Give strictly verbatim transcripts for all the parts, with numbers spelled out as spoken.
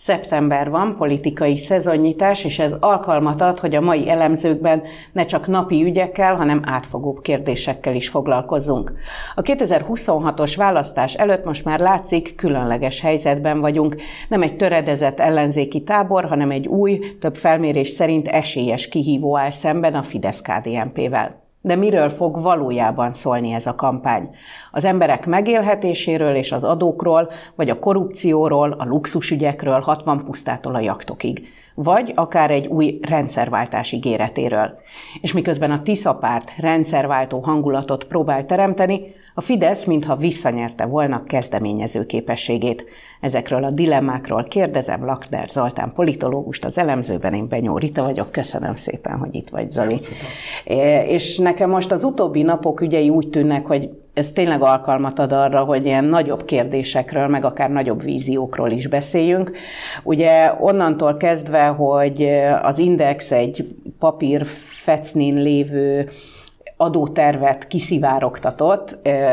Szeptember van, politikai szezonnyitás, és ez alkalmat ad, hogy a mai elemzőkben ne csak napi ügyekkel, hanem átfogóbb kérdésekkel is foglalkozzunk. A kétezer-huszonhatos választás előtt most már látszik, különleges helyzetben vagyunk. Nem egy töredezett ellenzéki tábor, hanem egy új, több felmérés szerint esélyes kihívó áll szemben a Fidesz-ká dé en pé-vel. De miről fog valójában szólni ez a kampány? Az emberek megélhetéséről és az adókról, vagy a korrupcióról, a luxusügyekről, hatvan pusztától a jachtokig, vagy akár egy új rendszerváltás ígéretéről. És miközben a Tisza párt rendszerváltó hangulatot próbál teremteni, a Fidesz mintha visszanyerte volna kezdeményező képességét. Ezekről a dilemmákról kérdezem Lakner Zoltán politológust, az elemzőben én Benyó Rita vagyok. Köszönöm szépen, hogy itt vagy, Zoli. Köszönöm. És nekem most az utóbbi napok ügyei úgy tűnnek, hogy ez tényleg alkalmat ad arra, hogy ilyen nagyobb kérdésekről, meg akár nagyobb víziókról is beszéljünk. Ugye onnantól kezdve, hogy az Index egy papír fecnin lévő adótervet kiszivárogtatott,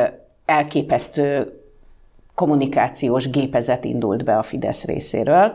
elképesztő kommunikációs gépezet indult be a Fidesz részéről.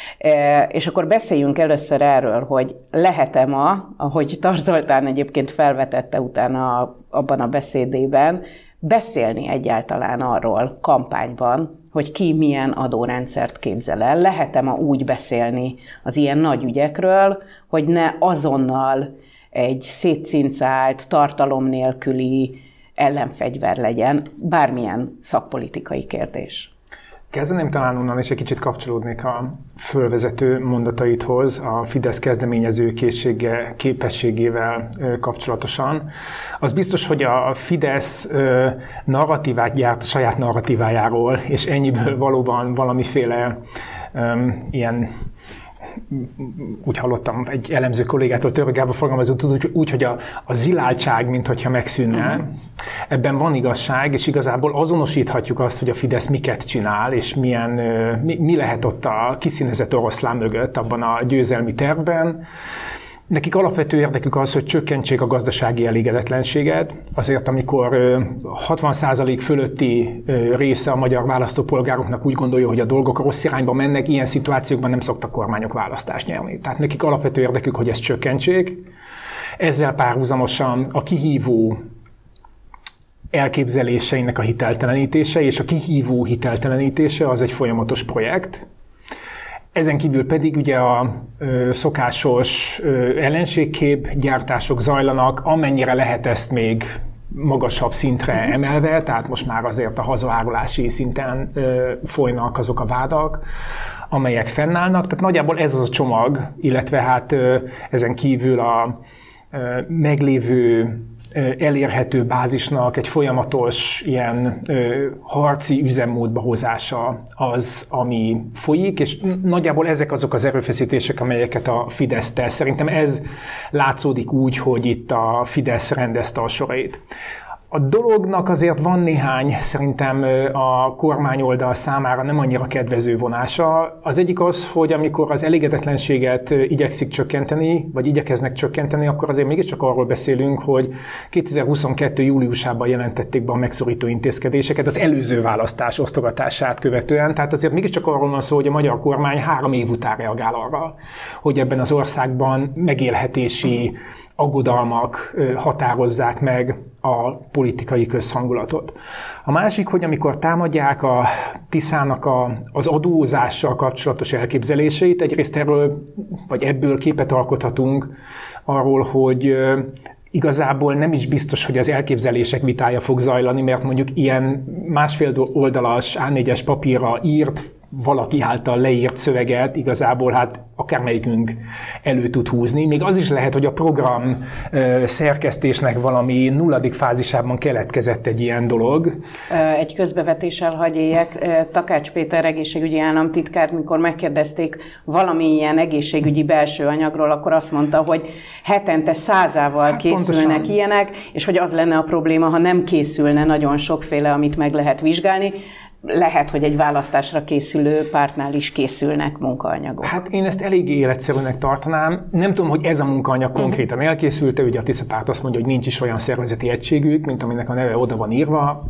És akkor beszéljünk először erről, hogy lehet-e ma, ahogy Tar Zoltán egyébként felvetette utána abban a beszédében, beszélni egyáltalán arról kampányban, hogy ki milyen adórendszert képzel el. Lehet-e ma úgy beszélni az ilyen nagy ügyekről, hogy ne azonnal egy szétcincált, tartalom nélküli ellenfegyver legyen, bármilyen szakpolitikai kérdés. Kezdeném talán onnan, és egy kicsit kapcsolódnék a fölvezető mondataidhoz, a Fidesz kezdeményező készsége, képességével kapcsolatosan. Az biztos, hogy a Fidesz narratívát gyárt a saját narratívájáról, és ennyiből valóban valamiféle um, ilyen úgy hallottam egy elemző kollégától, Török Gábor fogalmazott úgy, úgy, hogy a, a ziláltság, mint hogyha megszűnne. Uh-huh. Ebben van igazság, és igazából azonosíthatjuk azt, hogy a Fidesz miket csinál, és milyen, mi, mi lehet ott a kiszínezett oroszlán mögött abban a győzelmi tervben. Nekik alapvető érdekük az, hogy csökkentsék a gazdasági elégedetlenséget. Azért, amikor hatvan százalék fölötti része a magyar választópolgároknak úgy gondolja, hogy a dolgok rossz irányba mennek, ilyen szituációkban nem szoktak kormányok választást nyerni. Tehát nekik alapvető érdekük, hogy ezt csökkentsék. Ezzel párhuzamosan a kihívó elképzeléseinek a hiteltelenítése, és a kihívó hiteltelenítése az egy folyamatos projekt. Ezen kívül pedig ugye a ö, szokásos ö, ellenségkép gyártások zajlanak, amennyire lehet ezt még magasabb szintre emelve, tehát most már azért a hazaárulási szinten ö, folynak azok a vádak, amelyek fennállnak. Tehát nagyjából ez az a csomag, illetve hát ö, ezen kívül a ö, meglévő elérhető bázisnak egy folyamatos ilyen ö, harci üzemmódba hozása az, ami folyik, és nagyjából ezek azok az erőfeszítések, amelyeket a Fidesz tesz. Szerintem ez látszódik úgy, hogy itt a Fidesz rendezte a sorait. A dolognak azért van néhány, szerintem a kormányoldal számára nem annyira kedvező vonása. Az egyik az, hogy amikor az elégedetlenséget igyekszik csökkenteni, vagy igyekeznek csökkenteni, akkor azért mégiscsak arról beszélünk, hogy kétezer-huszonkettő júliusában jelentették be a megszorító intézkedéseket az előző választás osztogatását követően. Tehát azért mégiscsak arról van szó, hogy a magyar kormány három év után reagál arra, hogy ebben az országban megélhetési aggodalmak határozzák meg a politikai közhangulatot. A másik, hogy amikor támadják a Tiszának a, az adózással kapcsolatos elképzeléseit, egyrészt erről, vagy ebből képet alkothatunk arról, hogy igazából nem is biztos, hogy az elképzelések vitája fog zajlani, mert mondjuk ilyen másfél oldalas á négyes papírra írt, valaki által leírt szöveget igazából hát akármelyikünk elő tud húzni. Még az is lehet, hogy a program ö, szerkesztésnek valami nulladik fázisában keletkezett egy ilyen dolog. Egy közbevetéssel hagy éljek. Takács Péter egészségügyi államtitkár, mikor megkérdezték valamilyen egészségügyi belső anyagról, akkor azt mondta, hogy hetente százával hát készülnek pontosan ilyenek, és hogy az lenne a probléma, ha nem készülne nagyon sokféle, amit meg lehet vizsgálni. Lehet, hogy egy választásra készülő pártnál is készülnek munkaanyagok. Hát én ezt eléggé életszerűnek tartanám. Nem tudom, hogy ez a munkaanyag konkrétan elkészült, ugye a Tisza párt azt mondja, hogy nincs is olyan szervezeti egységük, mint aminek a neve oda van írva.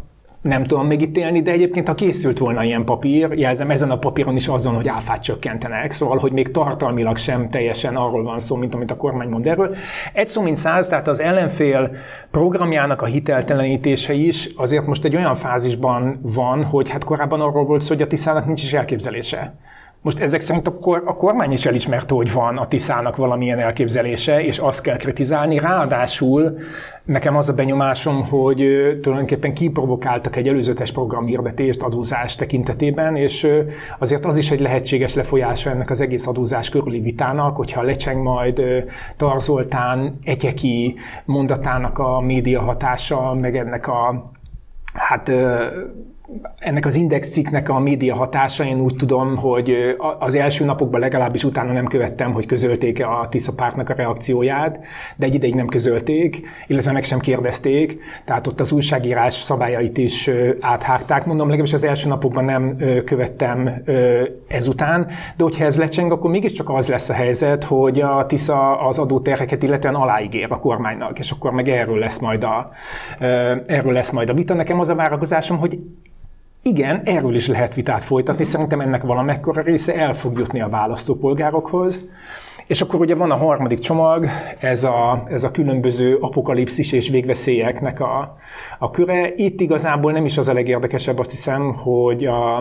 nem tudom megítélni, de egyébként ha készült volna ilyen papír, jelzem, ezen a papíron is azon, hogy áfát csökkentenek, szóval, hogy még tartalmilag sem teljesen arról van szó, mint amit a kormány mond erről. Egy szó mint száz, tehát az ellenfél programjának a hiteltelenítése is azért most egy olyan fázisban van, hogy hát korábban arról volt szó, hogy a Tiszának nincs is elképzelése. Most ezek szerint a, kor, a kormány is elismerte, hogy van a Tiszának valamilyen elképzelése, és azt kell kritizálni. Ráadásul nekem az a benyomásom, hogy ö, tulajdonképpen kiprovokáltak egy előzetes programhirdetést adózás tekintetében, és ö, azért az is egy lehetséges lefolyása ennek az egész adózás körüli vitának, hogyha lecseng majd ö, Tar Zoltán egyeki mondatának a média hatása, meg ennek a hát ö, ennek az Index cikknek a média hatása, én úgy tudom, hogy az első napokban legalábbis utána nem követtem, hogy közölték-e a Tisza pártnak a reakcióját, de egy ideig nem közölték, illetve meg sem kérdezték, tehát ott az újságírás szabályait is áthágták. Mondom, legalábbis az első napokban nem követtem ezután, de hogyha ez lecseng, akkor mégiscsak az lesz a helyzet, hogy a Tisza az adóterheket illetően aláígér a kormánynak, és akkor meg erről lesz majd a, erről lesz majd a vita. Nekem az a várakozásom, hogy igen, erről is lehet vitát folytatni, szerintem ennek valamekkora része el fog jutni a választópolgárokhoz. És akkor ugye van a harmadik csomag, ez a, ez a különböző apokalipszis és végveszélyeknek a, a köre. Itt igazából nem is az a legérdekesebb, azt hiszem, hogy a,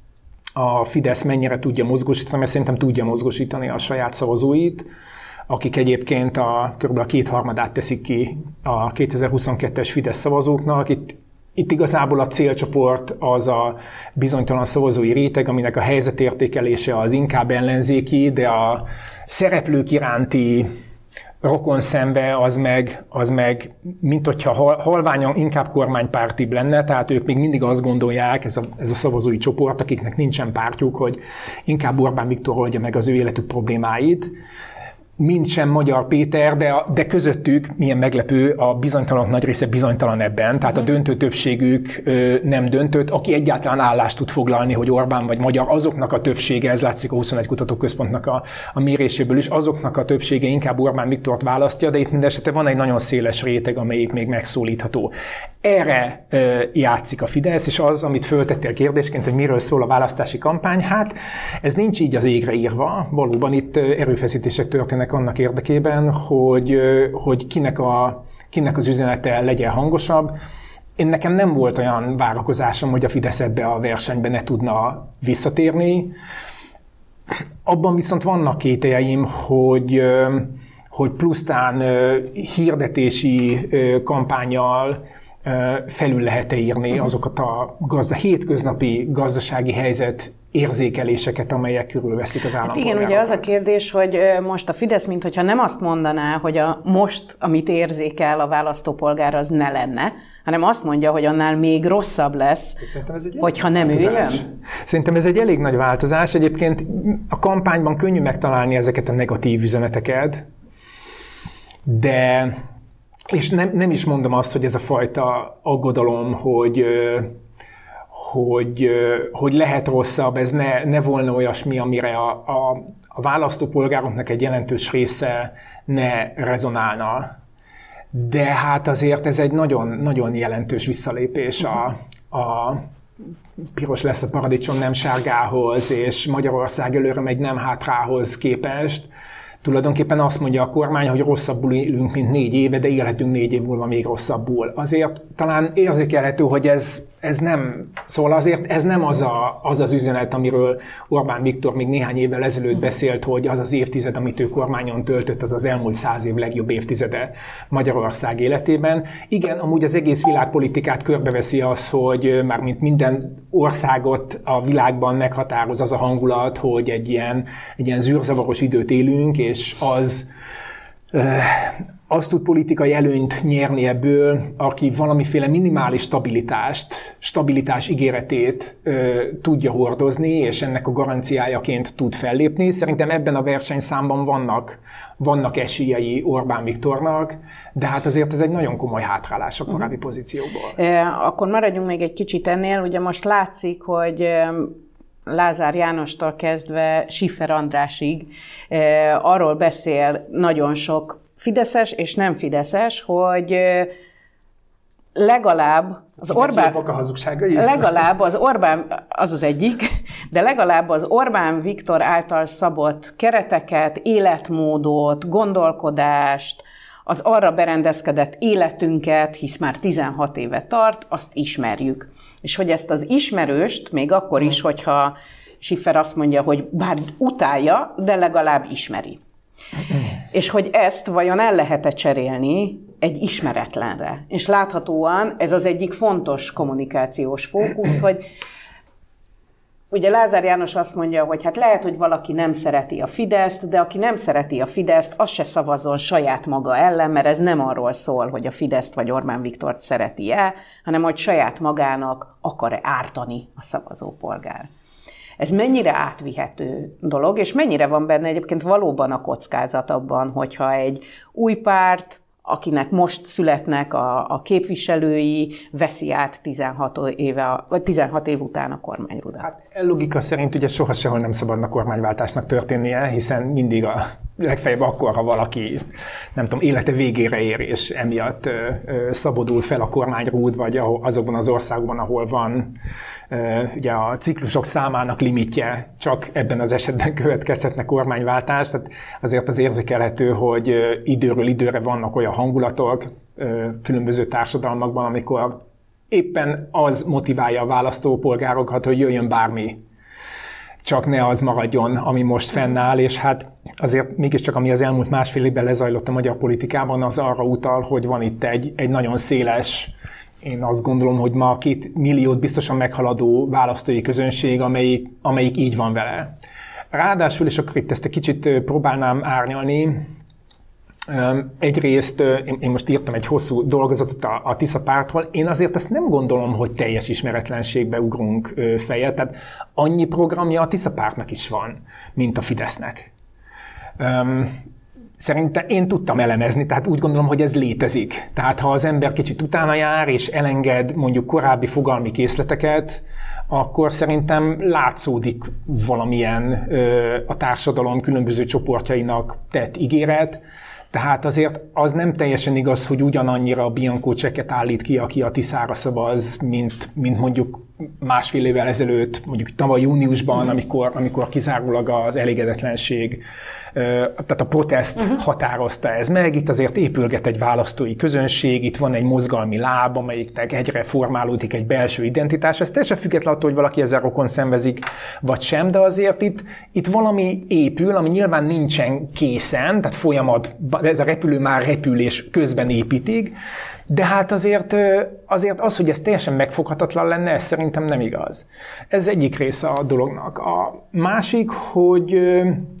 a Fidesz mennyire tudja mozgósítani, mert szerintem tudja mozgósítani a saját szavazóit, akik egyébként a, kb. A kétharmadát teszik ki a kétezer-huszonkettes Fidesz szavazóknak. Itt Itt igazából a célcsoport az a bizonytalan szavazói réteg, aminek a helyzetértékelése az inkább ellenzéki, de a szereplők iránti rokon szembe az meg, az meg mint hogyha halványan inkább kormánypártibb lenne, tehát ők még mindig azt gondolják, ez a, ez a szavazói csoport, akiknek nincsen pártjuk, hogy inkább Orbán Viktor oldja meg az ő életük problémáit, mint sem Magyar Péter, de, a, de közöttük, milyen meglepő, a bizonytalanok nagy része bizonytalan ebben, tehát a döntő többségük ö, nem döntött, aki egyáltalán állást tud foglalni, hogy Orbán vagy Magyar, azoknak a többsége, ez látszik a huszonegy Kutatóközpontnak a, a méréséből is, azoknak a többsége inkább Orbán Viktort választja, de itt mindesetre van egy nagyon széles réteg, amelyik még megszólítható. Erre ö, játszik a Fidesz, és az, amit föltettél kérdésként, hogy miről szól a választási kampány, hát ez nincs így az égre írva, valóban itt erőfeszítések történnek annak érdekében, hogy, hogy kinek, a, kinek az üzenete legyen hangosabb. Én nekem nem volt olyan várakozásom, hogy a Fidesz ebbe a versenybe ne tudna visszatérni. Abban viszont vannak kételjeim, hogy, hogy plusztán hirdetési kampánnyal felül lehet-e írni azokat a gazda, hétköznapi gazdasági helyzet érzékeléseket, amelyek körülveszik az állampolgárokat. Igen, ugye az a kérdés, hogy most a Fidesz, mintha nem azt mondaná, hogy a most, amit érzékel a választópolgár, az ne lenne, hanem azt mondja, hogy annál még rosszabb lesz, hogyha nem ő jön. Szerintem ez egy elég nagy változás. Egyébként a kampányban könnyű megtalálni ezeket a negatív üzeneteket, de és nem, nem is mondom azt, hogy ez a fajta aggodalom, hogy hogy, hogy lehet rosszabb, ez ne, ne volna olyasmi, amire a, a, a választópolgároknak egy jelentős része ne rezonálna. De hát azért ez egy nagyon, nagyon jelentős visszalépés a, a piros lesz a paradicsom nem sárgához, és Magyarország előre megy nem hátrához képest. Tulajdonképpen azt mondja a kormány, hogy rosszabbul élünk, mint négy éve, de élhetünk négy év múlva még rosszabbul. Azért talán érzékelhető, hogy ez, ez nem, szóval azért ez nem az, a, az az üzenet, amiről Orbán Viktor még néhány évvel ezelőtt beszélt, hogy az az évtized, amit ő kormányon töltött, az az elmúlt száz év legjobb évtizede Magyarország életében. Igen, amúgy az egész világpolitikát körbeveszi az, hogy mármint minden országot a világban meghatároz az a hangulat, hogy egy ilyen, egy ilyen zűrzavaros időt élünk, és az azt tud politikai előnyt nyerni ebből, aki valamiféle minimális stabilitást, stabilitás ígéretét ö, tudja hordozni, és ennek a garanciájaként tud fellépni. Szerintem ebben a versenyszámban vannak, vannak esélyei Orbán Viktornak, de hát azért ez egy nagyon komoly hátrálás a korábbi pozícióból. E, akkor maradjunk még egy kicsit ennél. Ugye most látszik, hogy Lázár Jánostól kezdve Schiffer Andrásig e, arról beszél nagyon sok fideszes és nem fideszes, hogy legalább az Orbán, a hazugságai? legalább az Orbán, az az egyik, de legalább az Orbán Viktor által szabott kereteket, életmódot, gondolkodást, az arra berendezkedett életünket, hisz már tizenhat éve tart, azt ismerjük. És hogy ezt az ismerőst, még akkor is, hogyha Schiffer azt mondja, hogy bár utálja, de legalább ismeri. És hogy ezt vajon el lehet-e cserélni egy ismeretlenre. És láthatóan ez az egyik fontos kommunikációs fókusz, hogy ugye Lázár János azt mondja, hogy hát lehet, hogy valaki nem szereti a Fideszt, de aki nem szereti a Fideszt, az se szavazzon saját maga ellen, mert ez nem arról szól, hogy a Fideszt vagy Orbán Viktort szereti-e, hanem hogy saját magának akar-e ártani a szavazópolgár. Ez mennyire átvihető dolog, és mennyire van benne egyébként valóban a kockázat abban, hogyha egy új párt, akinek most születnek a, a képviselői, veszi át tizenhat éve, vagy tizenhat év után a kormányrudat. Hát logika szerint ugye soha sehol nem szabadna kormányváltásnak történnie, hiszen mindig a legfeljebb akkor, ha valaki, nem tudom, élete végére ér, és emiatt ö, ö, szabadul fel a kormányrúd, vagy azokban az országokban, ahol van ö, ugye a ciklusok számának limitje, csak ebben az esetben következhetne kormányváltás. Tehát azért az érzékelhető, hogy ö, időről időre vannak olyan hangulatok ö, különböző társadalmakban, amikor éppen az motiválja a választópolgárokat, hogy jöjjön bármi, csak ne az maradjon, ami most fennáll, és hát azért mégiscsak, ami az elmúlt másfél évben lezajlott a magyar politikában, az arra utal, hogy van itt egy, egy nagyon széles, én azt gondolom, hogy ma két milliót biztosan meghaladó választói közönség, amelyik, amelyik így van vele. Ráadásul, és akkor itt ezt egy kicsit próbálnám árnyalni, egyrészt én most írtam egy hosszú dolgozatot a, a Tisza pártról, én azért ezt nem gondolom, hogy teljes ismeretlenségbe ugrunk fejet, tehát annyi programja a Tisza pártnak is van, mint a Fidesznek. Szerintem én tudtam elemezni, tehát úgy gondolom, hogy ez létezik. Tehát ha az ember kicsit utána jár, és elenged mondjuk korábbi fogalmi készleteket, akkor szerintem látszódik valamilyen ö, a társadalom különböző csoportjainak tett ígéret. Tehát azért az nem teljesen igaz, hogy ugyanannyira a Bianco csekket állít ki, aki a Tiszára szavaz, mint, mint mondjuk másfél évvel ezelőtt, mondjuk tavaly júniusban, amikor, amikor kizárólag az elégedetlenség, tehát a protest uh-huh. határozta ez meg. Itt azért épülget egy választói közönség, itt van egy mozgalmi láb, amelyiknek egyre formálódik egy belső identitás. Ez teljesen független attól, hogy valaki ezzel rokon szenvezik, vagy sem, de azért itt, itt valami épül, ami nyilván nincsen készen, tehát folyamat, ez a repülő már repülés közben építik, de hát azért, azért az, hogy ez teljesen megfoghatatlan lenne, ez szerintem nem igaz. Ez egyik része a dolognak. A másik, hogy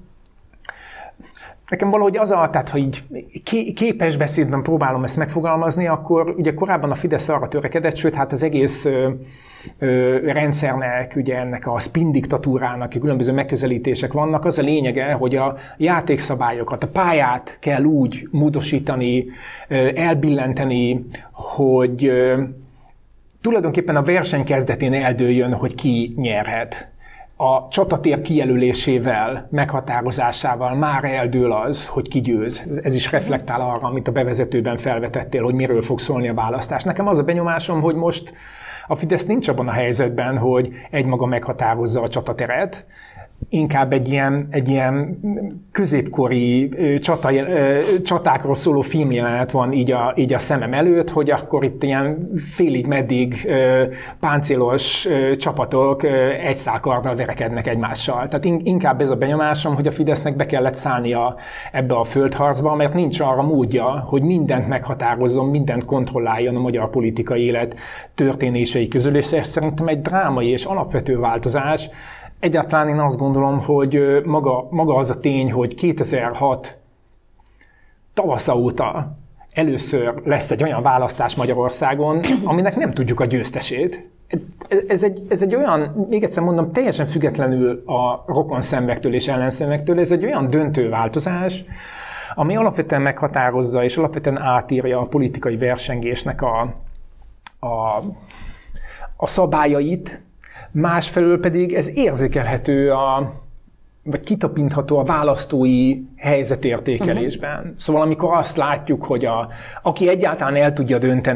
nekem valahogy az a, tehát ha így képes beszédben próbálom ezt megfogalmazni, akkor ugye korábban a Fidesz arra törekedett, sőt, hát az egész ö, ö, rendszernek, ugye ennek a spin diktatúrának különböző megközelítések vannak. Az a lényege, hogy a játékszabályokat, a pályát kell úgy módosítani, elbillenteni, hogy ö, tulajdonképpen a verseny kezdetén eldőljön, hogy ki nyerhet. A csatatér kijelölésével, meghatározásával már eldől az, hogy ki győz. Ez is reflektál arra, amit a bevezetőben felvetettél, hogy miről fog szólni a választás. Nekem az a benyomásom, hogy most a Fidesz nincs abban a helyzetben, hogy egymaga meghatározza a csatateret, inkább egy ilyen, egy ilyen középkori csata, csatákról szóló filmjelenet van így a, így a szemem előtt, hogy akkor itt ilyen félig meddig páncélos csapatok egy szálkarddal verekednek egymással. Tehát inkább ez a benyomásom, hogy a Fidesznek be kellett szállnia ebbe a földharcba, mert nincs arra módja, hogy mindent meghatározzon, mindent kontrolláljon a magyar politikai élet történései közül, és ez szerintem egy drámai és alapvető változás. Egyáltalán én azt gondolom, hogy maga, maga az a tény, hogy kétezer-hat tavasza óta először lesz egy olyan választás Magyarországon, aminek nem tudjuk a győztesét. Ez egy, ez egy olyan, még egyszer mondom, teljesen függetlenül a rokonszenvektől és ellenszenvektől, ez egy olyan döntő változás, ami alapvetően meghatározza és alapvetően átírja a politikai versengésnek a, a, a szabályait. Másfelől pedig ez érzékelhető, a, vagy kitapintható a választói helyzetértékelésben. Uh-huh. Szóval amikor azt látjuk, hogy a, aki egyáltalán el tudja dönteni,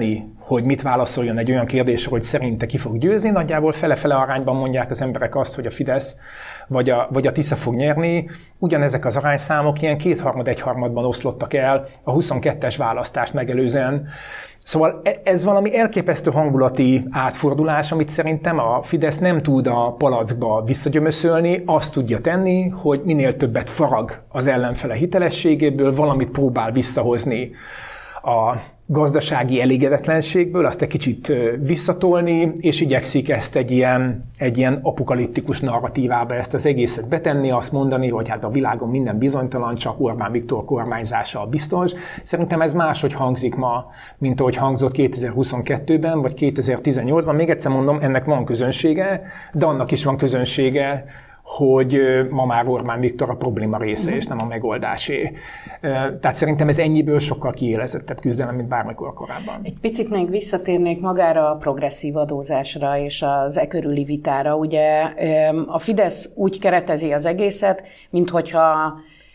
hogy mit válaszoljon egy olyan kérdésre, hogy szerinte ki fog győzni, nagyjából fele-fele arányban mondják az emberek azt, hogy a Fidesz vagy a, vagy a Tisza fog nyerni. Ugyanezek az arányszámok ilyen kétharmad-egyharmadban oszlottak el a huszonkettes választást megelőzően. Szóval ez valami elképesztő hangulati átfordulás, amit szerintem a Fidesz nem tud a palackba visszagyömöszölni, azt tudja tenni, hogy minél többet farag az ellenfele hitelességéből, valamit próbál visszahozni a gazdasági elégedetlenségből, azt egy kicsit visszatolni, és igyekszik ezt egy ilyen, egy ilyen apokaliptikus narratívába ezt az egészet betenni, azt mondani, hogy hát a világon minden bizonytalan, csak Orbán Viktor kormányzása a biztos. Szerintem ez máshogy hangzik ma, mint ahogy hangzott kétezer-huszonkettőben, vagy kétezer-tizennyolcban. Még egyszer mondom, ennek van közönsége, de annak is van közönsége, hogy ma már Orbán Viktor a probléma része, és nem a megoldásé. Tehát szerintem ez ennyiből sokkal kiélezettebb küzdelem, mint bármikor korábban. Egy picit még visszatérnék magára a progresszív adózásra és az e körüli vitára. Ugye a Fidesz úgy keretezi az egészet, minthogyha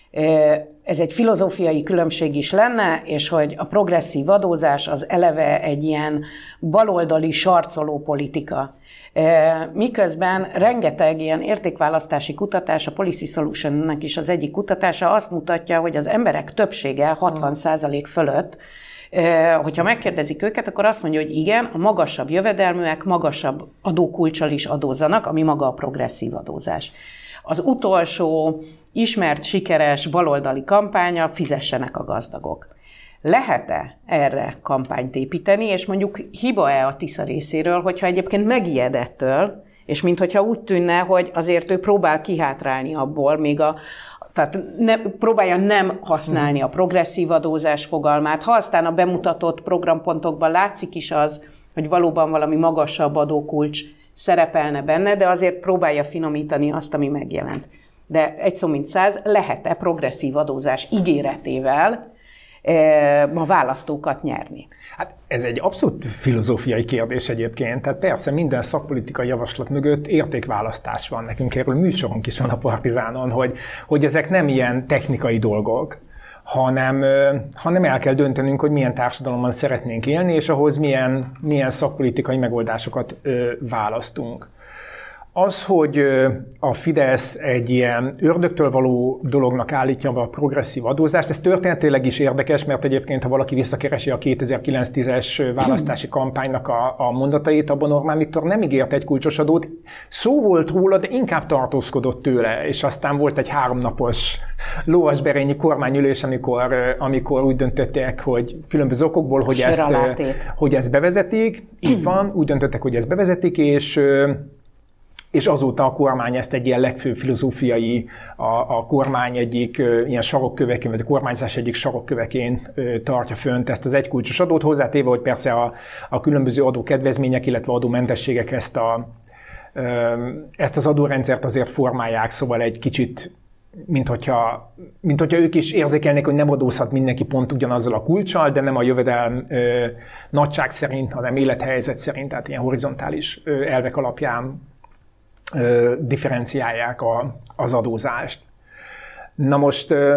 ez egy filozófiai különbség is lenne, és hogy a progresszív adózás az eleve egy ilyen baloldali sarcoló politika. Miközben rengeteg ilyen értékválasztási kutatás, a Policy Solution-nek is az egyik kutatása azt mutatja, hogy az emberek többsége hatvan százalék fölött, hogyha megkérdezik őket, akkor azt mondja, hogy igen, a magasabb jövedelműek magasabb adókulccsal is adózzanak, ami maga a progresszív adózás. Az utolsó ismert, sikeres baloldali kampánya, fizessenek a gazdagok. Lehet-e erre kampányt építeni, és mondjuk hiba-e a Tisza részéről, hogyha egyébként megijed ettől, és minthogyha úgy tűnne, hogy azért ő próbál kihátrálni abból, még a, tehát ne, próbálja nem használni a progresszív adózás fogalmát. Ha aztán a bemutatott programpontokban látszik is az, hogy valóban valami magasabb adókulcs szerepelne benne, de azért próbálja finomítani azt, ami megjelent. De egy szó mint száz, lehet-e progresszív adózás ígéretével ma választókat nyerni? Hát ez egy abszolút filozófiai kérdés egyébként. Tehát persze minden szakpolitikai javaslat mögött értékválasztás van. Nekünk erről műsorunk is van a Partizánon, hogy, hogy ezek nem ilyen technikai dolgok, hanem, hanem el kell döntenünk, hogy milyen társadalomban szeretnénk élni, és ahhoz milyen, milyen szakpolitikai megoldásokat ö, választunk. Az, hogy a Fidesz egy ilyen ördögtől való dolognak állítja be a progresszív adózást, ez történetileg is érdekes, mert egyébként, ha valaki visszakeresi a kétezer-kilenc-tízes választási kampánynak a, a mondatait, abban Orbán Viktor nem ígért egy kulcsos adót. Szó volt róla, de inkább tartózkodott tőle, és aztán volt egy háromnapos Lovasberényi kormányülés, amikor, amikor úgy döntöttek, hogy különböző okokból, hogy ezt, hogy ezt bevezetik. Így van, úgy döntöttek, hogy ezt bevezetik, és és azóta a kormány ezt egy ilyen legfőbb filozófiai, a, a kormány egyik ilyen sarokköveként, vagy a kormányzás egyik sarokköveként tartja fönt ezt az egykulcsos adót, hozzátéve, hogy persze a, a különböző adókedvezmények, illetve adómentességek ezt, a, ezt az adórendszert azért formálják, szóval egy kicsit, mint hogyha, mint hogyha ők is érzékelnék, hogy nem adózhat mindenki pont ugyanazzal a kulccsal, de nem a jövedelm ö, nagyság szerint, hanem élethelyzet szerint, tehát ilyen horizontális ö, elvek alapján ö, differenciálják a, az adózást. Na most ö,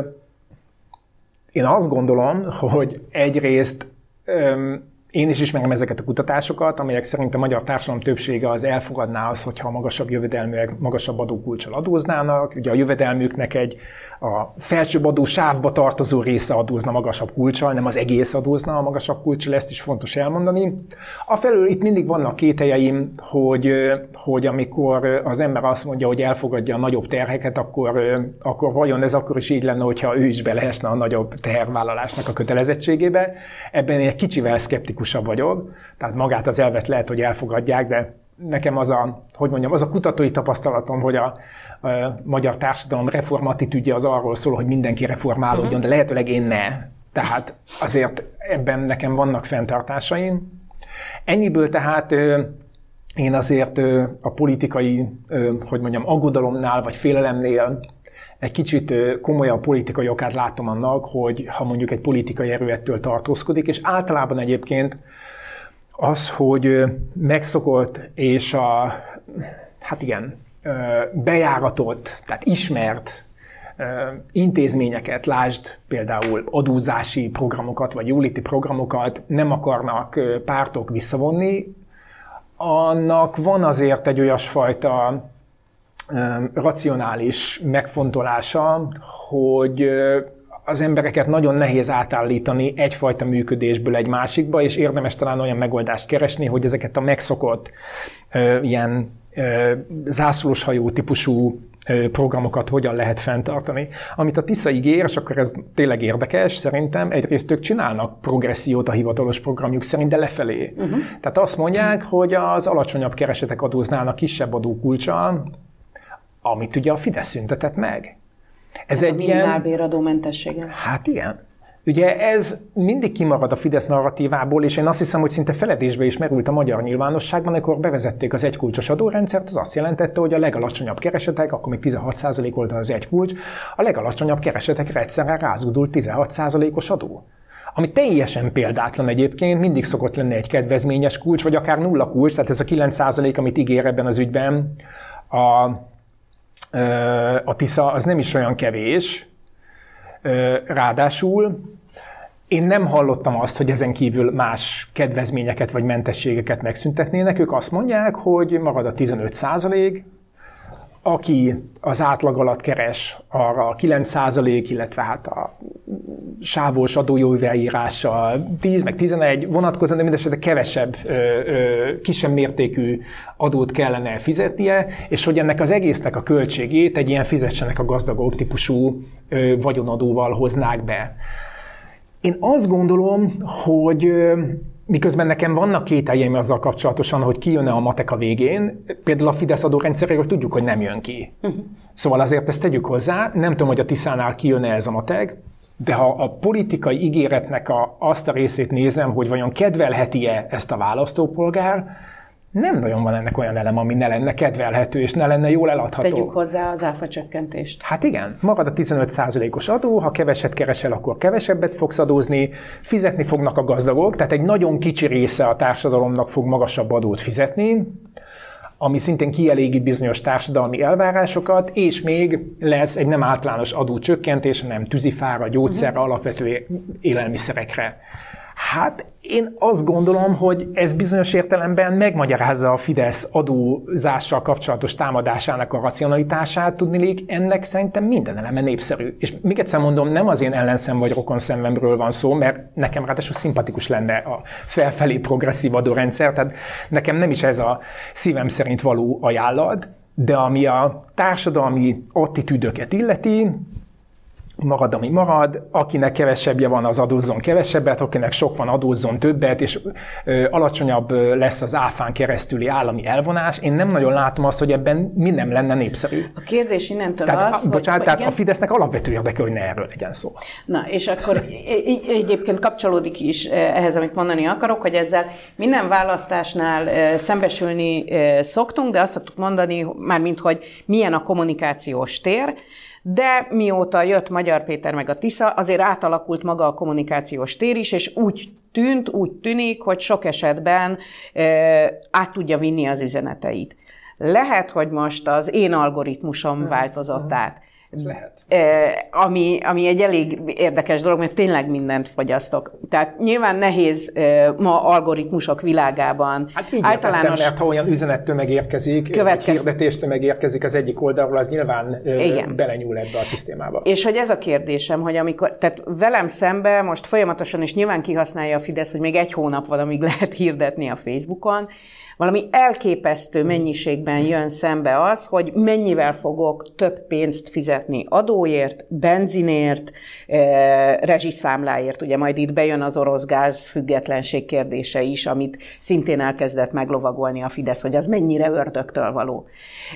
én azt gondolom, hogy egyrészt ö, én is ismerem ezeket a kutatásokat, amelyek szerint a magyar társadalom többsége az elfogadná az, hogyha a magasabb jövedelműek magasabb adókulccsal adóznának. Ugye a jövedelmüknek egy a felsőbb adó sávba tartozó része adózna magasabb kulccsal, nem az egész adózna a magasabb kulccsal, ezt is fontos elmondani. Afelől itt mindig vannak kételjeim, hogy, hogy amikor az ember azt mondja, hogy elfogadja a nagyobb terheket, akkor, akkor vajon ez akkor is így lenne, hogyha ő is beleesne a nagyobb tehervállalásnak a kötelezettségébe. Ebben én egy kicsivel szkeptikusabb vagyok, tehát magát az elvet lehet, hogy elfogadják, de nekem az a, hogy mondjam, az a kutatói tapasztalatom, hogy a, a magyar társadalom reformattitűdje az arról szól, hogy mindenki reformálódjon, uh-huh. de lehetőleg én ne. Tehát azért ebben nekem vannak fenntartásaim. Ennyiből tehát én azért a politikai, hogy mondjam, aggodalomnál vagy félelemnél egy kicsit komolyabb politikai okát látom annak, hogy ha mondjuk egy politikai erő ettől tartózkodik, és általában egyébként az, hogy megszokott és a, hát igen, bejáratott, tehát ismert intézményeket, lásd például adózási programokat, vagy jóléti programokat nem akarnak pártok visszavonni, annak van azért egy olyasfajta racionális megfontolása, hogy az embereket nagyon nehéz átállítani egyfajta működésből egy másikba, és érdemes talán olyan megoldást keresni, hogy ezeket a megszokott ilyen zászlós hajó típusú programokat hogyan lehet fenntartani. Amit a Tisza ígér, és akkor ez tényleg érdekes, szerintem egyrészt ők csinálnak progressziót a hivatalos programjuk szerint, de lefelé. Uh-huh. Tehát azt mondják, hogy az alacsonyabb keresetek adóznának kisebb adókulccsal, amit ugye a Fidesz szüntetett meg. Ez hát egy a minimálbéradómentessége. Hát igen. Ugye ez mindig kimarad a Fidesz narratívából, és én azt hiszem, hogy szinte feledésbe is merült a magyar nyilvánosságban, amikor bevezették az egykulcsos adórendszert, az azt jelentette, hogy a legalacsonyabb keresetek, akkor még tizenhat százalék volt az egykulcs, a legalacsonyabb keresetekre egyszerre rázudult tizenhat százalékos adó. Ami teljesen példátlan egyébként, mindig szokott lenni egy kedvezményes kulcs, vagy akár nulla kulcs, tehát ez a kilenc százalék, amit ígér ebben az ügyben a, a Tisza, az nem is olyan kevés. Ráadásul én nem hallottam azt, hogy ezen kívül más kedvezményeket vagy mentességeket megszüntetnének. Ők azt mondják, hogy marad a tizenöt százalék, aki az átlag alatt keres, arra kilenc százalék, illetve hát a sávos adójóváírása tíz meg tizenegy vonatkozóan, de mindesetre kevesebb, ö, ö, kisebb mértékű adót kellene fizetnie, és hogy ennek az egésznek a költségét egy ilyen fizessenek a gazdagok típusú ö, vagyonadóval hoznák be. Én azt gondolom, hogy ö, miközben nekem vannak kételjeim azzal kapcsolatosan, hogy kijön-e a matek a végén, például a Fidesz adórendszeréről tudjuk, hogy nem jön ki. Uh-huh. Szóval azért ezt tegyük hozzá, nem tudom, hogy a Tiszánál kijön-e ez a matek, de ha a politikai ígéretnek a, azt a részét nézem, hogy vajon kedvelheti-e ezt a választópolgár, nem nagyon van ennek olyan elem, ami ne lenne kedvelhető, és ne lenne jól eladható. Tegyük hozzá az áfa csökkentést. Hát igen, marad a tizenöt százalékos adó, ha keveset keresel, akkor kevesebbet fogsz adózni, fizetni fognak a gazdagok, tehát egy nagyon kicsi része a társadalomnak fog magasabb adót fizetni, ami szintén kielégít bizonyos társadalmi elvárásokat, és még lesz egy nem általános adócsökkentés, hanem tűzifára, gyógyszerre, uh-huh. alapvető élelmiszerekre. Hát én azt gondolom, hogy ez bizonyos értelemben megmagyarázza a Fidesz adózással kapcsolatos támadásának a racionalitását, tudniillik, ennek szerintem minden eleme népszerű. És még egyszer mondom, nem az én ellenszem vagy rokonszenvemről van szó, mert nekem ráadásul szimpatikus lenne a felfelé progresszív adórendszer, tehát nekem nem is ez a szívem szerint való ajánlat, de ami a társadalmi attitűdöket illeti, marad, ami marad, akinek kevesebbje van, az adózzon kevesebbet, akinek sok van, adózzon többet, és ö, alacsonyabb lesz az áfán keresztüli állami elvonás. Én nem nagyon látom azt, hogy ebben mi nem lenne népszerű. A kérdés innentől tehát, az, a, bocsánat, hogy... tehát igen? a Fidesznek alapvető érdeke, hogy ne erről legyen szó. Na, és akkor egyébként kapcsolódik is ehhez, amit mondani akarok, hogy ezzel minden választásnál szembesülni szoktunk, de azt szoktuk mondani, mármint, hogy milyen a kommunikációs tér, de mióta jött Magyar Péter meg a Tisza, azért átalakult maga a kommunikációs tér is, és úgy tűnt, úgy tűnik, hogy sok esetben e, át tudja vinni az üzeneteit. Lehet, hogy most az én algoritmusom hmm. változott hmm. át. Ez lehet. Ami, ami egy elég érdekes dolog, mert tényleg mindent fogyasztok. Tehát nyilván nehéz ma algoritmusok világában. Hát így általános... értettem, mert ha olyan üzenettömeg érkezik, következ... hirdetéstől érkezik az egyik oldalról, az nyilván igen. belenyúl ebbe a szisztémába. És hogy ez a kérdésem, hogy amikor, tehát velem szembe most folyamatosan, és nyilván kihasználja a Fidesz, hogy még egy hónap van, amíg lehet hirdetni a Facebookon, valami elképesztő mennyiségben jön szembe az, hogy mennyivel fogok több pénzt fizetni adóért, benzinért, rezsiszámláért. Ugye majd itt bejön az orosz gáz függetlenség kérdése is, amit szintén elkezdett meglovagolni a Fidesz, hogy az mennyire ördögtől való.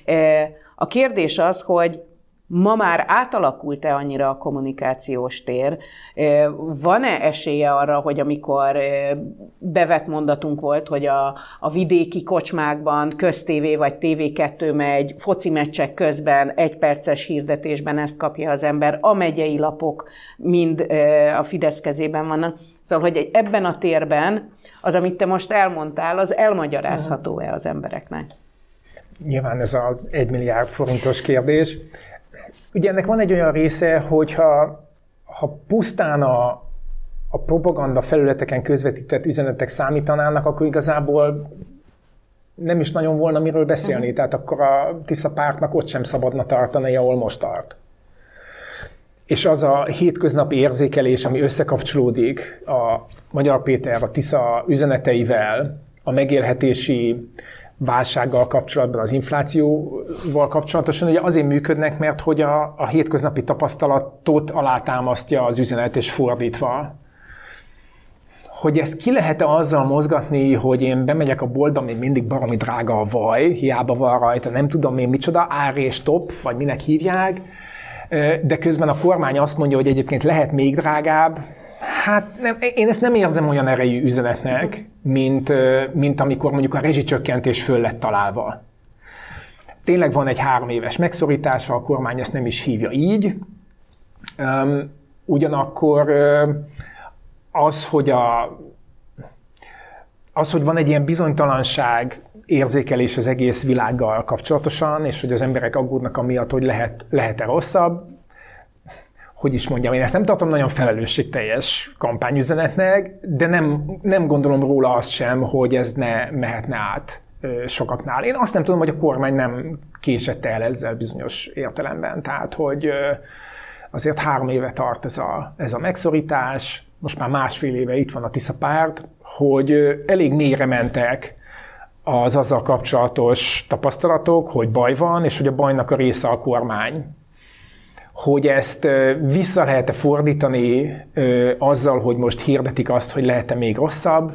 A kérdés az, hogy ma már átalakult-e annyira a kommunikációs tér? Van-e esélye arra, hogy amikor bevett mondatunk volt, hogy a, a vidéki kocsmákban köztévé vagy té vé kettő megy, foci meccsek közben egyperces hirdetésben ezt kapja az ember, a megyei lapok mind a Fidesz kezében vannak. Szóval, hogy ebben a térben az, amit te most elmondtál, az elmagyarázható-e az embereknek? Nyilván ez az egy milliárd forintos kérdés. Ugye ennek van egy olyan része, hogyha ha pusztán a, a propaganda felületeken közvetített üzenetek számítanának, akkor igazából nem is nagyon volna miről beszélni. Uh-huh. Tehát akkor a Tisza pártnak ott sem szabadna tartani, ahol most tart. És az a hétköznapi érzékelés, ami összekapcsolódik a Magyar Péter, a Tisza üzeneteivel, a megélhetési válsággal kapcsolatban, az inflációval kapcsolatosan, ugye azért működnek, mert hogy a, a hétköznapi tapasztalatot alátámasztja az üzenet, és fordítva. Hogy ezt ki lehet-e azzal mozgatni, hogy én bemegyek a boltba, még mindig baromi drága a vaj, hiába van rajta, nem tudom én micsoda, ár és top, vagy minek hívják, de közben a kormány azt mondja, hogy egyébként lehet még drágább. Hát nem, én ezt nem érzem olyan erejű üzenetnek, mint, mint amikor mondjuk a rezsicsökkentés föl lett találva. Tényleg van egy három éves megszorítása, a kormány ezt nem is hívja így. Ugyanakkor az, hogy, a, az, hogy van egy ilyen bizonytalanság érzékelés az egész világgal kapcsolatosan, és hogy az emberek aggódnak amiatt, hogy lehet, lehet-e rosszabb, hogy is mondjam, én ezt nem tartom nagyon felelősségteljes kampányüzenetnek, de nem, nem gondolom róla azt sem, hogy ez ne mehetne át sokaknál. Én azt nem tudom, hogy a kormány nem késett el ezzel bizonyos értelemben. Tehát, hogy azért három éve tart ez a, ez a megszorítás, most már másfél éve itt van a Tisza párt, hogy elég mélyre mentek az azzal kapcsolatos tapasztalatok, hogy baj van, és hogy a bajnak a része a kormány. Hogy ezt vissza lehet-e fordítani azzal, hogy most hirdetik azt, hogy lehet-e még rosszabb.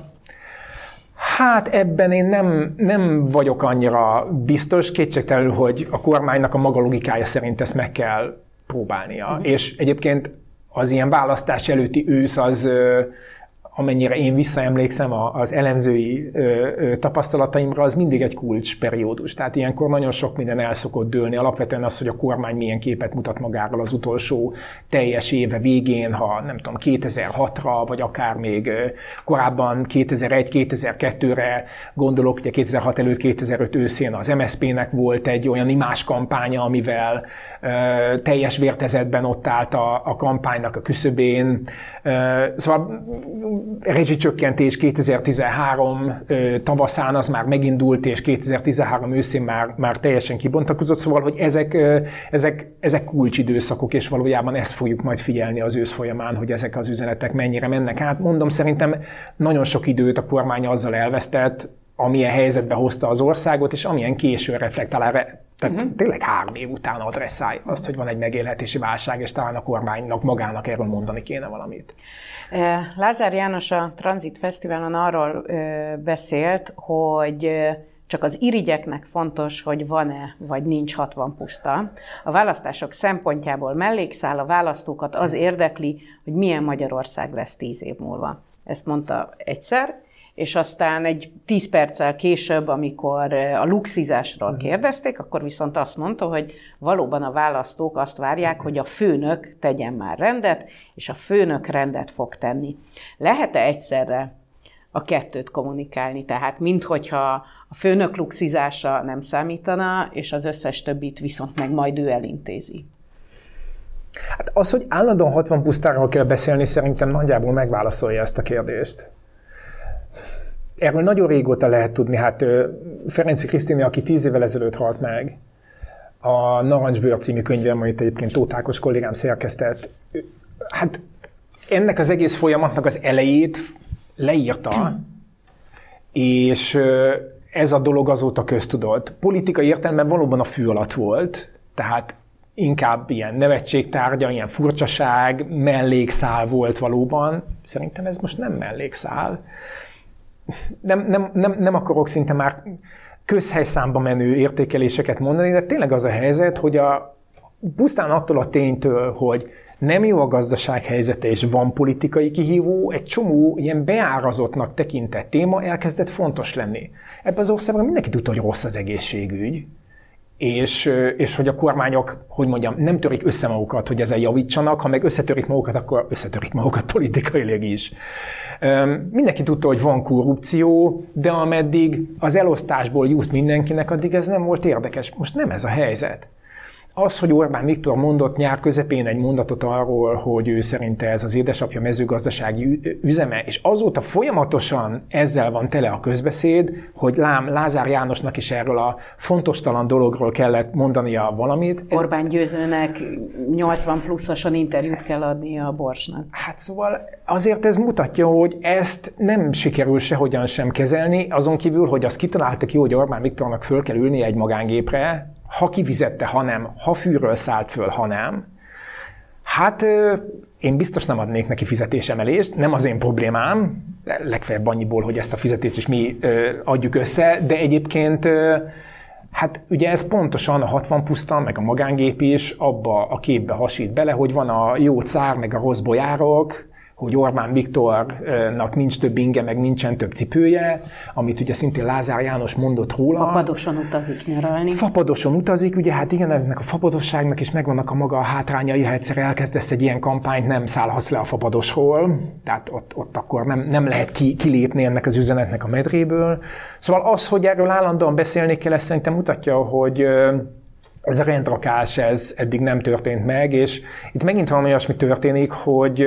Hát ebben én nem, nem vagyok annyira biztos, kétségtelenül, hogy a kormánynak a maga logikája szerint ezt meg kell próbálnia. Mm. És egyébként az ilyen választás előtti ősz az, amennyire én visszaemlékszem az elemzői tapasztalataimra, az mindig egy kulcsperiódus. Tehát ilyenkor nagyon sok minden el szokott dőlni. Alapvetően az, hogy a kormány milyen képet mutat magáról az utolsó teljes éve végén, ha nem tudom, kétezer-hatra, vagy akár még korábban kétezer-egy kétezer-kettőre gondolok, ugye kétezer-hat előtt kétezer-öt őszén az em es zé pének volt egy olyan imázs kampánya, amivel teljes vértezetben ott állt a, a kampánynak a küszöbén. Szóval rezsicsökkentés kétezer-tizenhárom tavaszán az már megindult, és kétezer-tizenhárom őszén már, már teljesen kibontakozott, szóval, hogy ezek, ezek, ezek kulcsidőszakok, és valójában ezt fogjuk majd figyelni az ősz folyamán, hogy ezek az üzenetek mennyire mennek át. Mondom, szerintem nagyon sok időt a kormány azzal elvesztett, amilyen helyzetbe hozta az országot, és amilyen későn reflektál erre. Tehát uh-huh. tényleg három év után adresszálja azt, hogy van egy megélhetési válság, és talán a kormánynak magának erről mondani kéne valamit. Lázár János a Tranzit Fesztiválon arról beszélt, hogy csak az irigyeknek fontos, hogy van-e vagy nincs hatvan puszta. A választások szempontjából mellékszál, a választókat az érdekli, hogy milyen Magyarország lesz tíz év múlva. Ezt mondta egyszer, és aztán egy tíz perccel később, amikor a luxizásról kérdezték, akkor viszont azt mondta, hogy valóban a választók azt várják, hogy a főnök tegyen már rendet, és a főnök rendet fog tenni. Lehet-e egyszerre a kettőt kommunikálni? Tehát minthogyha a főnök luxizása nem számítana, és az összes többit viszont meg majd ő elintézi. Hát az, hogy állandóan hatvan pusztáról kell beszélni, szerintem nagyjából megválaszolja ezt a kérdést. Erről nagyon régóta lehet tudni. Hát Ferenczy Krisztina, aki tíz évvel ezelőtt halt meg, a Narancsbőr című könyvem, amit egyébként Tóth Ákos kollégám szerkesztett, hát ennek az egész folyamatnak az elejét leírta, és ez a dolog azóta köztudott. Politikai értelemben valóban a fű alatt volt, tehát inkább ilyen nevetségtárgya, ilyen furcsaság, mellékszál volt valóban. Szerintem ez most nem mellékszál. Nem, nem, nem, nem akarok szinte már közhelyszámba menő értékeléseket mondani, de tényleg az a helyzet, hogy a, pusztán attól a ténytől, hogy nem jó a gazdaság helyzete és van politikai kihívó, egy csomó ilyen beárazottnak tekintett téma elkezdett fontos lenni. Ebben az országban mindenki tudta, hogy rossz az egészségügy, és, és hogy a kormányok, hogy mondjam, nem törik össze magukat, hogy ezzel javítsanak, ha meg összetörik magukat, akkor összetörik magukat politikailag is. Mindenki tudta, hogy van korrupció, de ameddig az elosztásból jut mindenkinek, addig ez nem volt érdekes. Most nem ez a helyzet. Az, hogy Orbán Viktor mondott nyár közepén egy mondatot arról, hogy ő szerinte ez az édesapja mezőgazdasági üzeme, és azóta folyamatosan ezzel van tele a közbeszéd, hogy lám Lázár Jánosnak is erről a fontostalan dologról kellett mondania valamit. Orbán Győzőnek nyolcvan pluszosan interjút kell adnia a Borsnak. Hát szóval azért ez mutatja, hogy ezt nem sikerül sehogyan sem kezelni, azon kívül, hogy azt kitalálta ki, hogy Orbán Viktornak föl kell ülni egy magángépre, ha kivizette, ha nem, ha fűről szállt föl, ha nem. Hát én biztos nem adnék neki fizetésemelést, nem az én problémám, legfeljebb annyiból, hogy ezt a fizetést is mi adjuk össze, de egyébként hát ugye ez pontosan a hatvan puszta, meg a magángép is abba a képbe hasít bele, hogy van a jó cár, meg a rossz bolyárok, hogy Orbán Viktornak nincs több inge, meg nincsen több cipője, amit ugye szintén Lázár János mondott róla. Fapadoson utazik nyaralni. Fapadoson utazik, ugye hát igen, eznek a fapadosságnak is megvannak a maga hátrányai, ha egyszer elkezdesz egy ilyen kampányt, nem szállhatsz le a fapadosról, tehát ott, ott akkor nem, nem lehet ki, kilépni ennek az üzenetnek a medréből. Szóval az, hogy erről állandóan beszélni kell, ezt szerintem mutatja, hogy ez a rendrakás, ez eddig nem történt meg, és itt megint valami olyasmi történik, hogy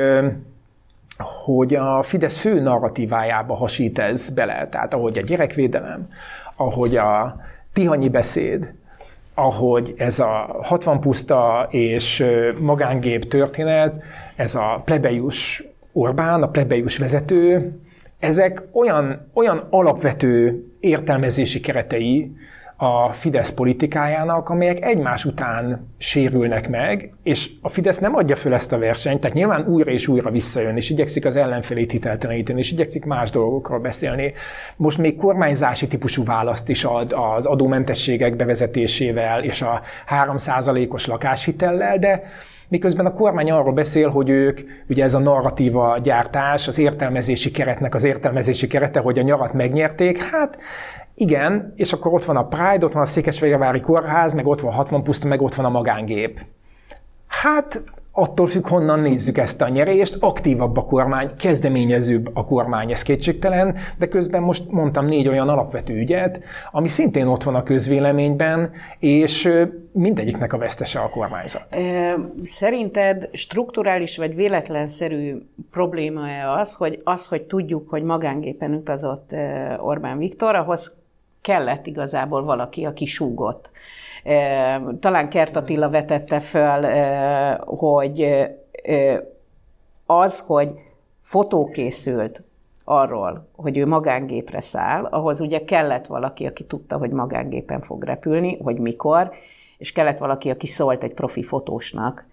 hogy a Fidesz fő narratívájába hasít ez bele. Tehát ahogy a gyerekvédelem, ahogy a tihanyi beszéd, ahogy ez a hatvan puszta és magángép történet, ez a plebejus Orbán, a plebejus vezető, ezek olyan, olyan alapvető értelmezési keretei a Fidesz politikájának, amelyek egymás után sérülnek meg, és a Fidesz nem adja föl ezt a versenyt, tehát nyilván újra és újra visszajön, és igyekszik az ellenfelét hitelteleníteni, és igyekszik más dolgokról beszélni. Most még kormányzási típusú választ is ad az adómentességek bevezetésével, és a három százalékos lakáshitellel, de miközben a kormány arról beszél, hogy ők, ugye ez a narratíva gyártás, az értelmezési keretnek az értelmezési kerete, hogy a nyarat megnyerték, hát igen, és akkor ott van a Pride, ott van a Székesfehérvári Kórház, meg ott van a hatvan puszta, meg ott van a magángép. Hát attól függ, honnan nézzük ezt a nyerést, aktívabb a kormány, kezdeményezőbb a kormány, ez kétségtelen, de közben most mondtam négy olyan alapvető ügyet, ami szintén ott van a közvéleményben, és mindegyiknek a vesztese a kormányzat. Szerinted strukturális vagy véletlenszerű probléma-e az, hogy az, hogy tudjuk, hogy magángépen utazott Orbán Viktor, ahhoz kellett igazából valaki, aki súgott. Talán Kert Attila vetette föl, hogy az, hogy fotó készült arról, hogy ő magángépre száll, ahhoz ugye kellett valaki, aki tudta, hogy magángépen fog repülni, hogy mikor, és kellett valaki, aki szólt egy profi fotósnak,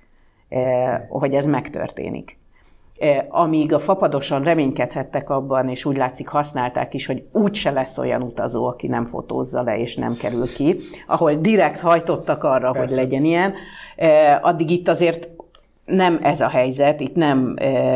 hogy ez megtörténik. Amíg a fapadoson reménykedhettek abban, és úgy látszik használták is, hogy úgyse lesz olyan utazó, aki nem fotózza le, és nem kerül ki, ahol direkt hajtottak arra, Persze. hogy legyen ilyen, addig itt azért nem ez a helyzet, itt nem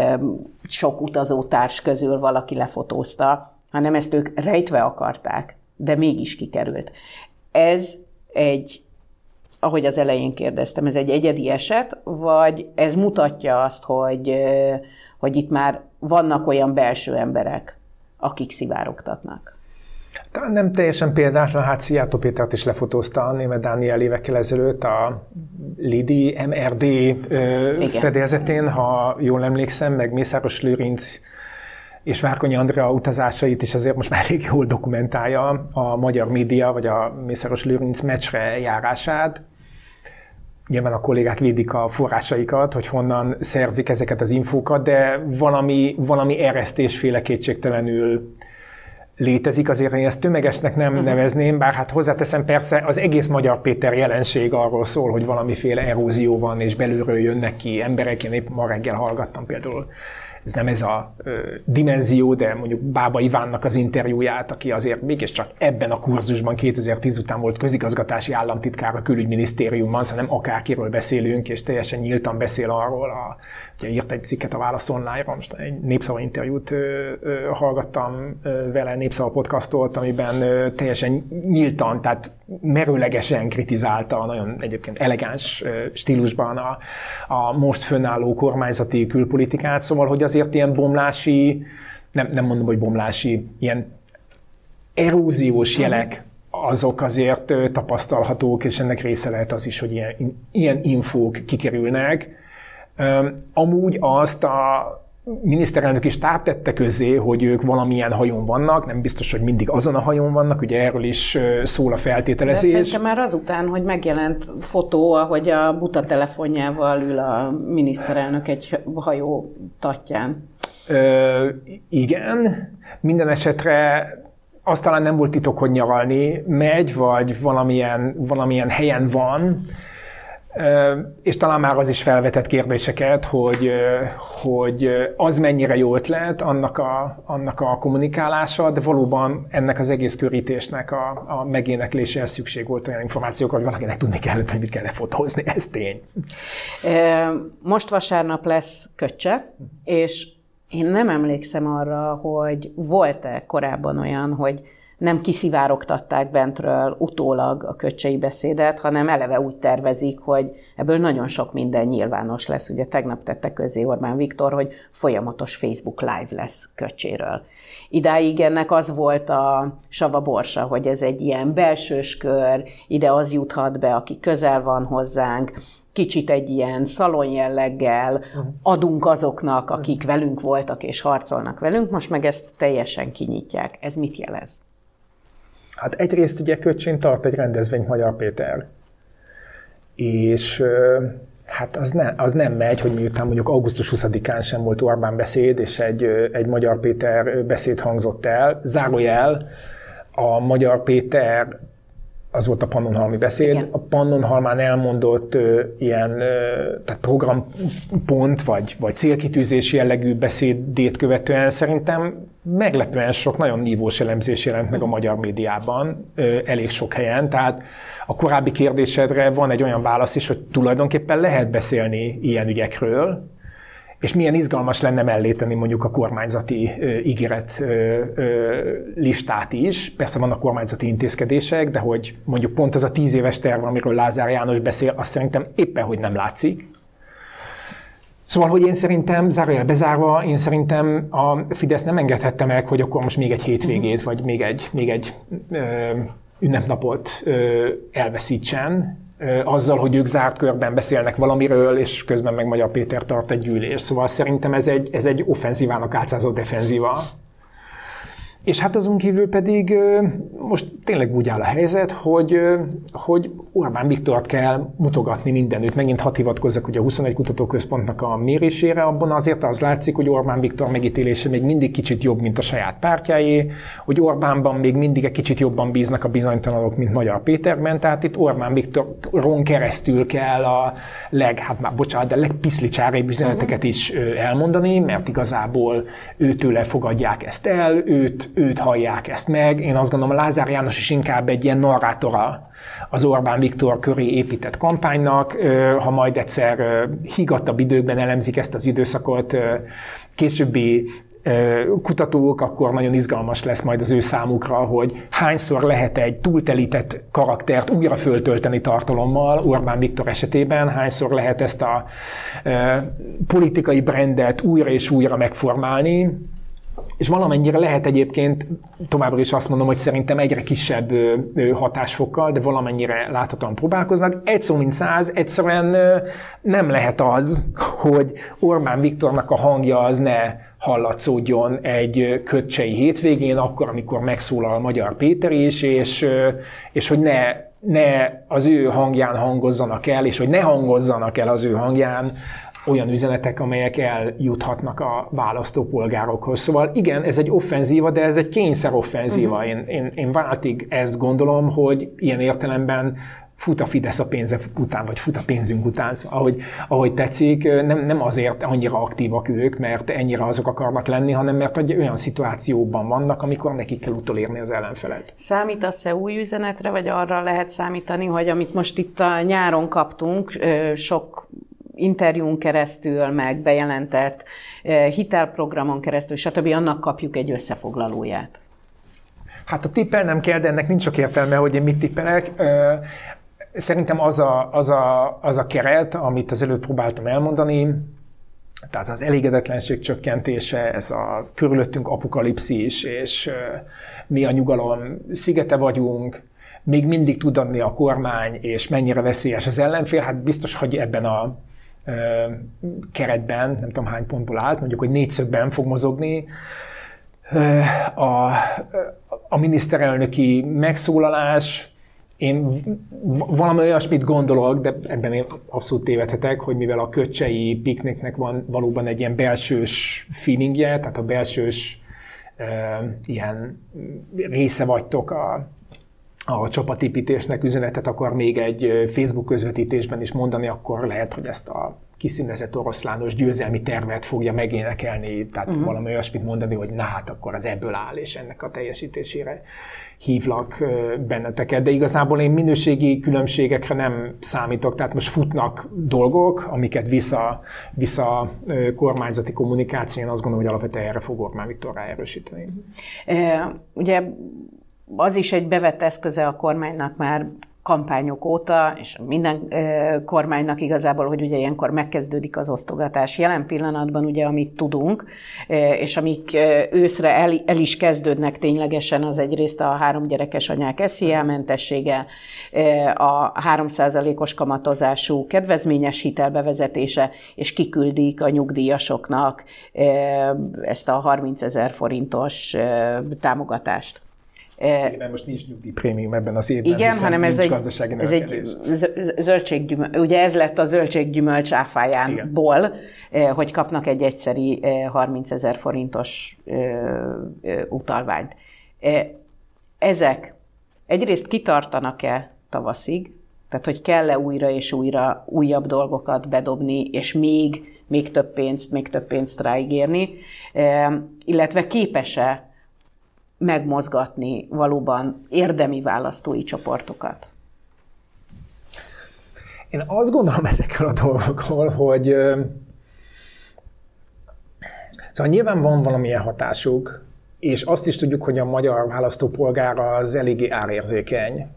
sok utazótárs közül valaki lefotózta, hanem ezt ők rejtve akarták, de mégis kikerült. Ez egy, ahogy az elején kérdeztem, ez egy egyedi eset, vagy ez mutatja azt, hogy, hogy itt már vannak olyan belső emberek, akik szivárogtatnak? Talán nem teljesen példátlan, hát Szijjártó Pétert is lefotózta Németh Dániel évekkel ezelőtt a Lidi em er dé fedélzetén, ha jól emlékszem, meg Mészáros Lőrinc és Várkonyi Andrea utazásait is azért most már elég jól dokumentálja a magyar média, vagy a Mészáros Lőrinc meccsre járását. Nyilván a kollégák védik a forrásaikat, hogy honnan szerzik ezeket az infókat, de valami, valami eresztésféle kétségtelenül létezik, azért én ezt tömegesnek nem uh-huh. nevezném, bár hát hozzáteszem persze az egész Magyar Péter jelenség arról szól, hogy valamiféle erózió van, és belülről jönnek ki emberek, én épp ma reggel hallgattam például, ez nem ez a ö, dimenzió, de mondjuk Bába Ivánnak az interjúját, aki azért mégiscsak ebben a kurzusban kétezer-tíz után volt közigazgatási államtitkár a külügyminisztériumban, szóval nem akárkiről beszélünk, és teljesen nyíltan beszél arról, a, ugye írt egy cikket a Válasz Online-ra, most egy Népszava interjút ö, ö, hallgattam ö, vele, Népszava podcastot, amiben ö, teljesen nyíltan, tehát merőlegesen kritizálta a nagyon egyébként elegáns ö, stílusban a, a most fönnálló kormányzati külpolitikát, szóval, hogy azért ilyen bomlási, nem, nem mondom, hogy bomlási, ilyen eróziós jelek azok azért tapasztalhatók, és ennek része lehet az is, hogy ilyen, ilyen infók kikerülnek. Amúgy azt a miniszterelnök is stáb tette közzé, hogy ők valamilyen hajón vannak, nem biztos, hogy mindig azon a hajón vannak, ugye erről is szól a feltételezés. De szerintem már azután, hogy megjelent fotó, ahogy a buta telefonjával ül a miniszterelnök egy hajó tatján. Ö, igen, minden esetre az talán nem volt titok, hogy nyaralni megy, vagy valamilyen, valamilyen helyen van, és talán már az is felvetett kérdéseket, hogy, hogy az mennyire jó ötlet annak a, annak a kommunikálása, de valóban ennek az egész körítésnek a, a megénekléséhez szükség volt olyan információkat, hogy valakinek tudni kellett, hogy mit kell lefotózni, ez tény. Most vasárnap lesz Köccse, és én nem emlékszem arra, hogy volt-e korábban olyan, hogy nem kiszivárogtatták bentről utólag a köccsei beszédet, hanem eleve úgy tervezik, hogy ebből nagyon sok minden nyilvános lesz. Ugye tegnap tette közzé Orbán Viktor, hogy folyamatos Facebook Live lesz Köccséről. Idáig ennek az volt a savaborsa, hogy ez egy ilyen belsős kör, ide az juthat be, aki közel van hozzánk, kicsit egy ilyen szalon jelleggel adunk azoknak, akik velünk voltak és harcolnak velünk, most meg ezt teljesen kinyitják. Ez mit jelez? Hát egyrészt ugye Köccsén tart egy rendezvényt Magyar Péter, és hát az, ne, az nem megy, hogy miután mondjuk augusztus huszadikán sem volt Orbán beszéd, és egy, egy Magyar Péter beszéd hangzott el. Zárójel, a Magyar Péter, az volt a Pannonhalmi beszéd. Igen. A Pannonhalmán elmondott ö, ilyen ö, tehát programpont, vagy, vagy célkitűzés jellegű beszédét követően szerintem meglepően sok nagyon nívós elemzés jelent meg a magyar médiában, ö, elég sok helyen. Tehát a korábbi kérdésedre van egy olyan válasz is, hogy tulajdonképpen lehet beszélni ilyen ügyekről, és milyen izgalmas lenne mellé tenni mondjuk a kormányzati ö, ígéret ö, ö, listát is. Persze vannak kormányzati intézkedések, de hogy mondjuk pont ez a tíz éves terv, amiről Lázár János beszél, azt szerintem éppen, hogy nem látszik. Szóval, hogy én szerintem, zárójel bezárva, én szerintem a Fidesz nem engedhette meg, hogy akkor most még egy hétvégét, vagy még egy, még egy ö, ünnepnapot ö, elveszítsen, azzal, hogy ők zárt körben beszélnek valamiről, és közben meg Magyar Péter tart egy gyűlés. Szóval szerintem ez egy, ez egy offenzívának álcázott defenzíva. És hát azon kívül pedig most tényleg úgy áll a helyzet, hogy, hogy Orbán Viktort kell mutogatni mindenütt. Megint hadd hivatkozzak ugye a huszonegy Kutatóközpontnak a mérésére, abban azért az látszik, hogy Orbán Viktor megítélése még mindig kicsit jobb, mint a saját pártjáé, hogy Orbánban még mindig egy kicsit jobban bíznak a bizonytalanok, mint Magyar Péterben, tehát itt Orbán Viktoron keresztül kell a leg, hát már bocsánat, de legpiszlicsárébb üzeneteket is elmondani, mert igazából őtőle fogadják ezt el, őt őt hallják ezt meg. Én azt gondolom, Lázár János is inkább egy ilyen narrátora az Orbán Viktor köré épített kampánynak. Ha majd egyszer higgadtabb időkben elemzik ezt az időszakot későbbi kutatók, akkor nagyon izgalmas lesz majd az ő számukra, hogy hányszor lehet egy túltelített karaktert újra föltölteni tartalommal Orbán Viktor esetében, hányszor lehet ezt a politikai brandet újra és újra megformálni. És valamennyire lehet egyébként, továbbra is azt mondom, hogy szerintem egyre kisebb hatásfokkal, de valamennyire láthatóan próbálkoznak. Egy szó mint száz, egyszerűen nem lehet az, hogy Orbán Viktornak a hangja az ne hallatszódjon egy köccsei hétvégén, akkor, amikor megszólal a Magyar Péter is, és, és hogy ne, ne az ő hangján hangozzanak el, és hogy ne hangozzanak el az ő hangján olyan üzenetek, amelyek eljuthatnak a választópolgárokhoz. Szóval igen, ez egy offenzíva, de ez egy kényszer offenzíva. Uh-huh. Én, én, én váltig ezt gondolom, hogy ilyen értelemben fut a Fidesz a pénze után, vagy fut a pénzünk után, szóval, ahogy, ahogy tetszik, nem, nem azért annyira aktívak ők, mert ennyire azok akarnak lenni, hanem mert olyan szituációban vannak, amikor nekik kell utolérni az ellenfelet. Számítasz-e új üzenetre, vagy arra lehet számítani, hogy amit most itt a nyáron kaptunk, sok interjún keresztül, meg bejelentett hitelprogramon keresztül, stb. Annak kapjuk egy összefoglalóját? Hát a tippelnem kell, de ennek nincs sok értelme, hogy én mit tippelek. Szerintem az a, az a, az a keret, amit az előbb próbáltam elmondani, tehát az elégedetlenség csökkentése, ez a körülöttünk apokalipszis, és mi a nyugalom szigete vagyunk, még mindig tud adni a kormány, és mennyire veszélyes az ellenfél, hát biztos, hogy ebben a ö, keretben, nem tudom hány pontból állt, mondjuk, hogy négyszögben fog mozogni. A, a miniszterelnöki megszólalás, én valami olyasmit gondolok, de ebben én abszolút tévedhetek, hogy mivel a köcsei pikniknek van valóban egy ilyen belsős feelingje, tehát a belsős e, ilyen része vagytok a, a csapatépítésnek, üzenetet akar még egy Facebook közvetítésben is mondani, akkor lehet, hogy ezt a kiszínezett oroszlános győzelmi tervet fogja megénekelni, tehát uh-huh. valami olyasmit mondani, hogy na hát akkor az ebből áll, és ennek a teljesítésére hívlak benneteket. De igazából én minőségi különbségekre nem számítok, tehát most futnak dolgok, amiket vissza, vissza kormányzati kommunikáció, én azt gondolom, hogy alapvetően erre fog Orbán Viktor ráerősíteni. E, ugye az is egy bevett eszköze a kormánynak már kampányok óta, és minden e, kormánynak igazából, hogy ugye ilyenkor megkezdődik az osztogatás. Jelen pillanatban ugye, amit tudunk, e, és amik e, őszre el, el is kezdődnek ténylegesen, az egyrészt a három gyerekes anyák es zé á mentessége, e, a három százalékos kamatozású kedvezményes hitel bevezetése, és kiküldik a nyugdíjasoknak e, ezt a harmincezer forintos e, támogatást. Igen, most nincs nyugdíjprémium ebben az évben, igen, hanem ez egy, ez egy zöldséggyümölcs, ugye ez lett a zöldséggyümölcs áfájánból, igen. Hogy kapnak egy egyszeri harmincezer forintos utalványt. Ezek egyrészt kitartanak-e tavaszig, tehát hogy kell-e újra és újra újabb dolgokat bedobni, és még, még több pénzt, még több pénzt ráígérni, illetve képes-e megmozgatni valóban érdemi választói csoportokat? Én azt gondolom ezekről a dolgokról, hogy szóval nyilván van valamilyen hatásuk, és azt is tudjuk, hogy a magyar választópolgár az eléggé árérzékeny.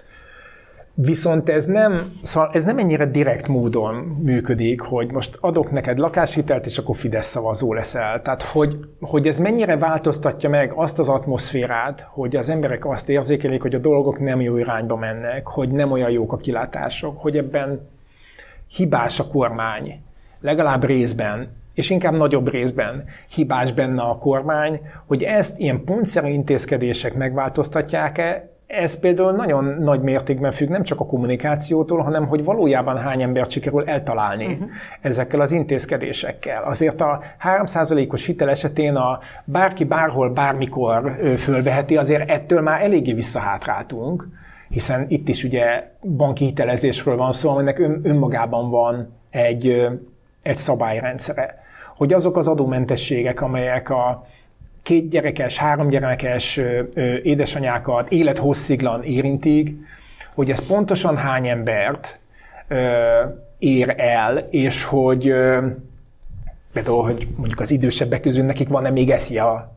Viszont ez nem, szóval ez nem ennyire direkt módon működik, hogy most adok neked lakáshitelt, és akkor Fidesz szavazó leszel. Tehát, hogy, hogy ez mennyire változtatja meg azt az atmoszférát, hogy az emberek azt érzékelik, hogy a dolgok nem jó irányba mennek, hogy nem olyan jók a kilátások, hogy ebben hibás a kormány, legalább részben, és inkább nagyobb részben hibás benne a kormány, hogy ezt ilyen pontszerű intézkedések megváltoztatják-e. Ez például nagyon nagy mértékben függ nem csak a kommunikációtól, hanem hogy valójában hány embert sikerül eltalálni uh-huh. ezekkel az intézkedésekkel. Azért a három százalékos hitel esetén a bárki bárhol, bármikor fölveheti, azért ettől már eléggé visszahátráltunk, hiszen itt is ugye banki hitelezésről van szó, aminek ön, önmagában van egy, egy szabályrendszere. Hogy azok az adómentességek, amelyek a két gyerekes, három gyerekes édesanyákat élethossziglan érintik, hogy ez pontosan hány embert ér el, és hogy például, hogy mondjuk az idősebbek közül nekik van-e még es zé á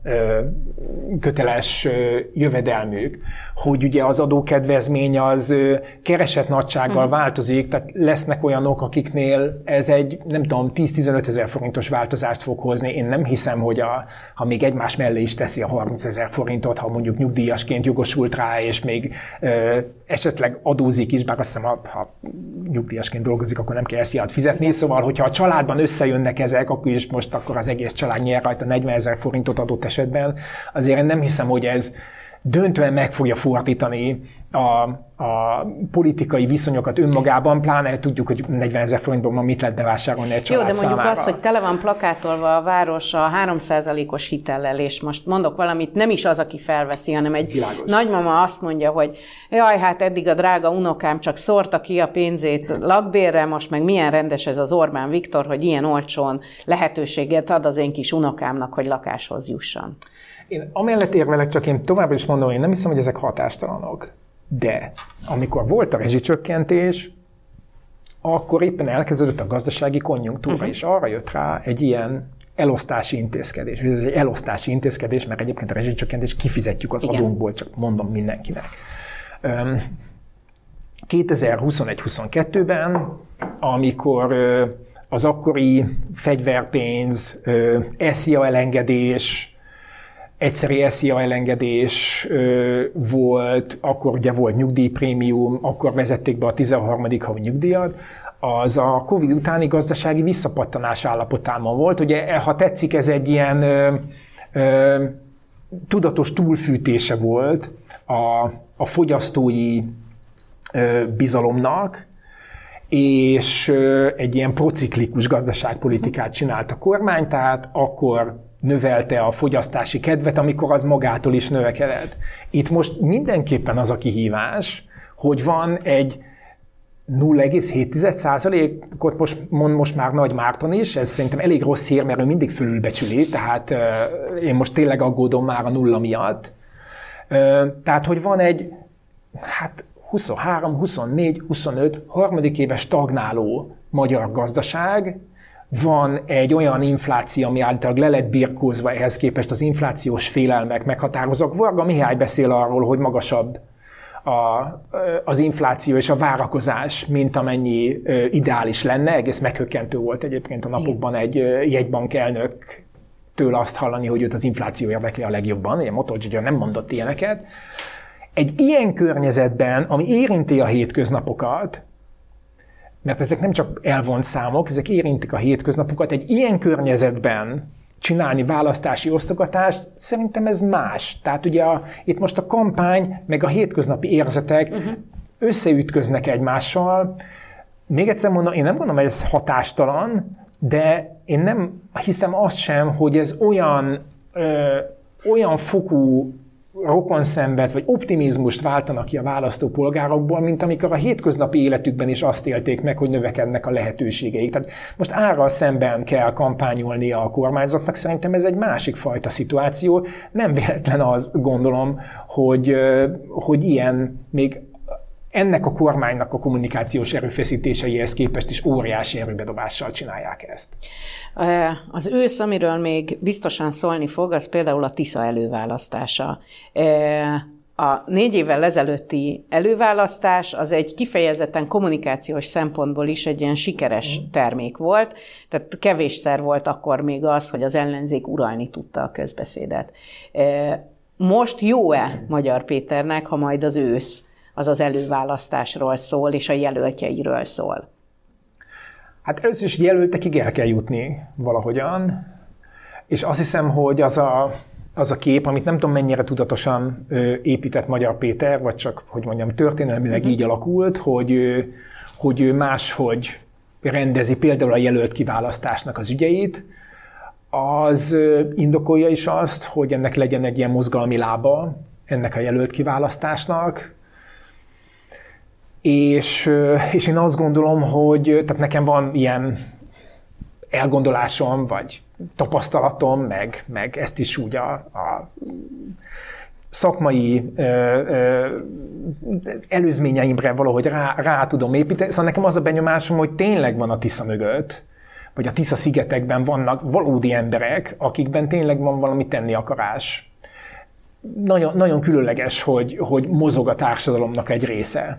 köteles jövedelmük, hogy ugye az adókedvezmény az keresett nagysággal mm. változik, tehát lesznek olyanok, akiknél ez egy, nem tudom, tíz-tizenöt ezer forintos változást fog hozni. Én nem hiszem, hogy a, ha még egymás mellé is teszi a harmincezer forintot, ha mondjuk nyugdíjasként jogosult rá, és még ö, esetleg adózik is, bár azt hiszem, ha, ha nyugdíjasként dolgozik, akkor nem kell es zé á-t fizetni. Szóval, hogyha a családban összejönnek ezek, akkor is most akkor az egész család nyer rajta negyvenezer forintot adott esetben. Azért én nem hiszem, hogy ez döntően meg fogja fordítani a, a politikai viszonyokat önmagában, pláne tudjuk, hogy negyvenezer forintból ma mit lehet bevásárolni egy család számára. Jó, de mondjuk számára. Az, hogy tele van plakátolva a város a három százalékos hitellel, és most mondok valamit, nem is az, aki felveszi, hanem egy Világos. Nagymama azt mondja, hogy jaj, hát eddig a drága unokám csak szórta ki a pénzét lakbérre, most meg milyen rendes ez az Orbán Viktor, hogy ilyen olcsón lehetőséget ad az én kis unokámnak, hogy lakáshoz jusson. Én amellett érvelek, csak én továbbra is mondom, én nem hiszem, hogy ezek hatástalanok. De amikor volt a rezsicsökkentés, akkor éppen elkezdődött a gazdasági konjunktúra, uh-huh. és arra jött rá egy ilyen elosztási intézkedés. Ez egy elosztási intézkedés, mert egyébként a rezsicsökkentés kifizetjük az Igen. adónkból, csak mondom mindenkinek. kétezer-huszonegy-huszonkettőben, amikor az akkori fegyverpénz, es zé á elengedés, egyszeri es zé á elengedés volt, akkor ugye volt nyugdíjprémium, akkor vezették be a tizenharmadik havi nyugdíjat, az a Covid utáni gazdasági visszapattanás állapotában volt. Ugye, ha tetszik, ez egy ilyen ö, ö, tudatos túlfűtése volt a, a fogyasztói ö, bizalomnak, és ö, egy ilyen prociklikus gazdaságpolitikát csinált a kormány, tehát akkor növelte a fogyasztási kedvet, amikor az magától is növekedett. Itt most mindenképpen az a kihívás, hogy van egy nulla egész hét százalékot most mond most már Nagy Márton is, ez szerintem elég rossz hír, mert ő mindig fölülbecsüli, tehát uh, én most tényleg aggódom már a nulla miatt. Uh, tehát, hogy van egy hát huszonhárom, huszonnégy, huszonöt, harmadik éves stagnáló magyar gazdaság, van egy olyan infláció, ami általában le lett birkózva, ehhez képest az inflációs félelmek meghatározók. Varga Mihály beszél arról, hogy magasabb A, az infláció és a várakozás, mint amennyi ideális lenne. Egész meghökkentő volt egyébként a napokban egy jegybank elnöktől azt hallani, hogy őt az infláció érdekli a legjobban. Ugye Motolcsi nem mondott ilyeneket. Egy ilyen környezetben, ami érinti a hétköznapokat, mert ezek nem csak elvont számok, ezek érintik a hétköznapokat, egy ilyen környezetben csinálni választási osztogatást, szerintem ez más. Tehát ugye a, itt most a kampány, meg a hétköznapi érzetek uh-huh. összeütköznek egymással. Még egyszer mondom, én nem gondolom, hogy ez hatástalan, de én nem hiszem azt sem, hogy ez olyan, ö, olyan fokú rokonszenvet vagy optimizmust váltanak ki a választópolgárokból, mint amikor a hétköznapi életükben is azt élték meg, hogy növekednek a lehetőségeik. Tehát most árral szemben kell kampányolnia a kormányzatnak, szerintem ez egy másik fajta szituáció. Nem véletlen az, gondolom, hogy, hogy ilyen még ennek a kormánynak a kommunikációs erőfeszítéseihez képest is óriási erőbedobással csinálják ezt. Az ősz, amiről még biztosan szólni fog, az például a Tisza előválasztása. A négy évvel ezelőtti előválasztás az egy kifejezetten kommunikációs szempontból is egy ilyen sikeres termék volt, tehát kevésszer volt akkor még az, hogy az ellenzék uralni tudta a közbeszédet. Most jó-e Magyar Péternek, ha majd az ősz az az előválasztásról szól, és a jelöltjeiről szól? Hát először is jelöltekig el kell jutni valahogyan, és azt hiszem, hogy az a, az a kép, amit nem tudom mennyire tudatosan ö, épített Magyar Péter, vagy csak, hogy mondjam, történelmileg uh-huh. így alakult, hogy, ö, hogy ő máshogy rendezi például a jelölt kiválasztásnak az ügyeit, az ö, indokolja is azt, hogy ennek legyen egy ilyen mozgalmi lába, ennek a jelölt kiválasztásnak. És, és én azt gondolom, hogy tehát nekem van ilyen elgondolásom, vagy tapasztalatom, meg, meg ezt is úgy a, a szakmai ö, ö, előzményeimre valahogy rá, rá tudom építeni. Szóval nekem az a benyomásom, hogy tényleg van a Tisza mögött, vagy a Tisza-szigetekben vannak valódi emberek, akikben tényleg van valami tenni akarás. Nagyon, nagyon különleges, hogy, hogy mozog a társadalomnak egy része.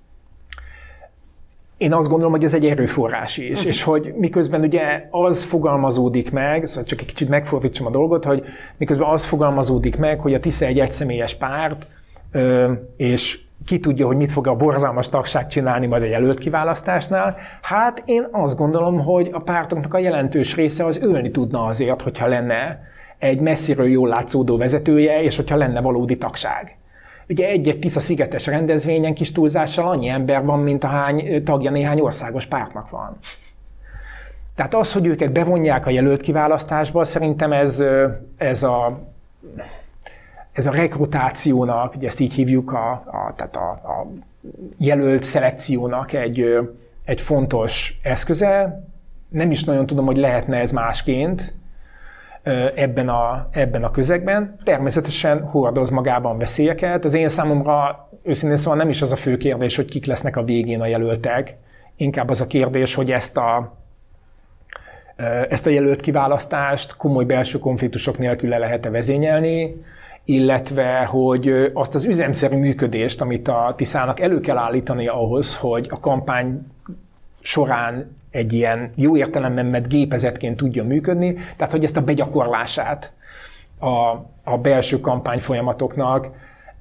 Én azt gondolom, hogy ez egy erőforrás is, uh-huh. és hogy miközben ugye az fogalmazódik meg, szóval csak egy kicsit megfordítsam a dolgot, hogy miközben az fogalmazódik meg, hogy a Tisza egy egyszemélyes párt, és ki tudja, hogy mit fog a borzalmas tagság csinálni majd a jelölt kiválasztásnál, hát én azt gondolom, hogy a pártoknak a jelentős része az ölni tudna azért, hogyha lenne egy messziről jól látszódó vezetője, és hogyha lenne valódi tagság. Ugye egy-egy Tisza-szigetes rendezvényen kis túlzással annyi ember van, mint ahány tagja néhány országos pártnak van. Tehát az, hogy őket bevonják a jelölt kiválasztásba, szerintem ez, ez, a, ez a rekrutációnak, ugye ezt így hívjuk, a, a, tehát a, a jelölt szelekciónak egy, egy fontos eszköze. Nem is nagyon tudom, hogy lehetne ez másként ebben a, ebben a közegben. Természetesen hordoz magában veszélyeket. Az én számomra őszintén szóval nem is az a fő kérdés, hogy kik lesznek a végén a jelöltek. Inkább az a kérdés, hogy ezt a, ezt a jelölt kiválasztást komoly belső konfliktusok nélkül le lehet-e vezényelni, illetve hogy azt az üzemszerű működést, amit a Tiszának elő kell állítani ahhoz, hogy a kampány során egy ilyen jó értelemben vett gépezetként tudja működni, tehát hogy ezt a begyakorlását a, a belső kampányfolyamatoknak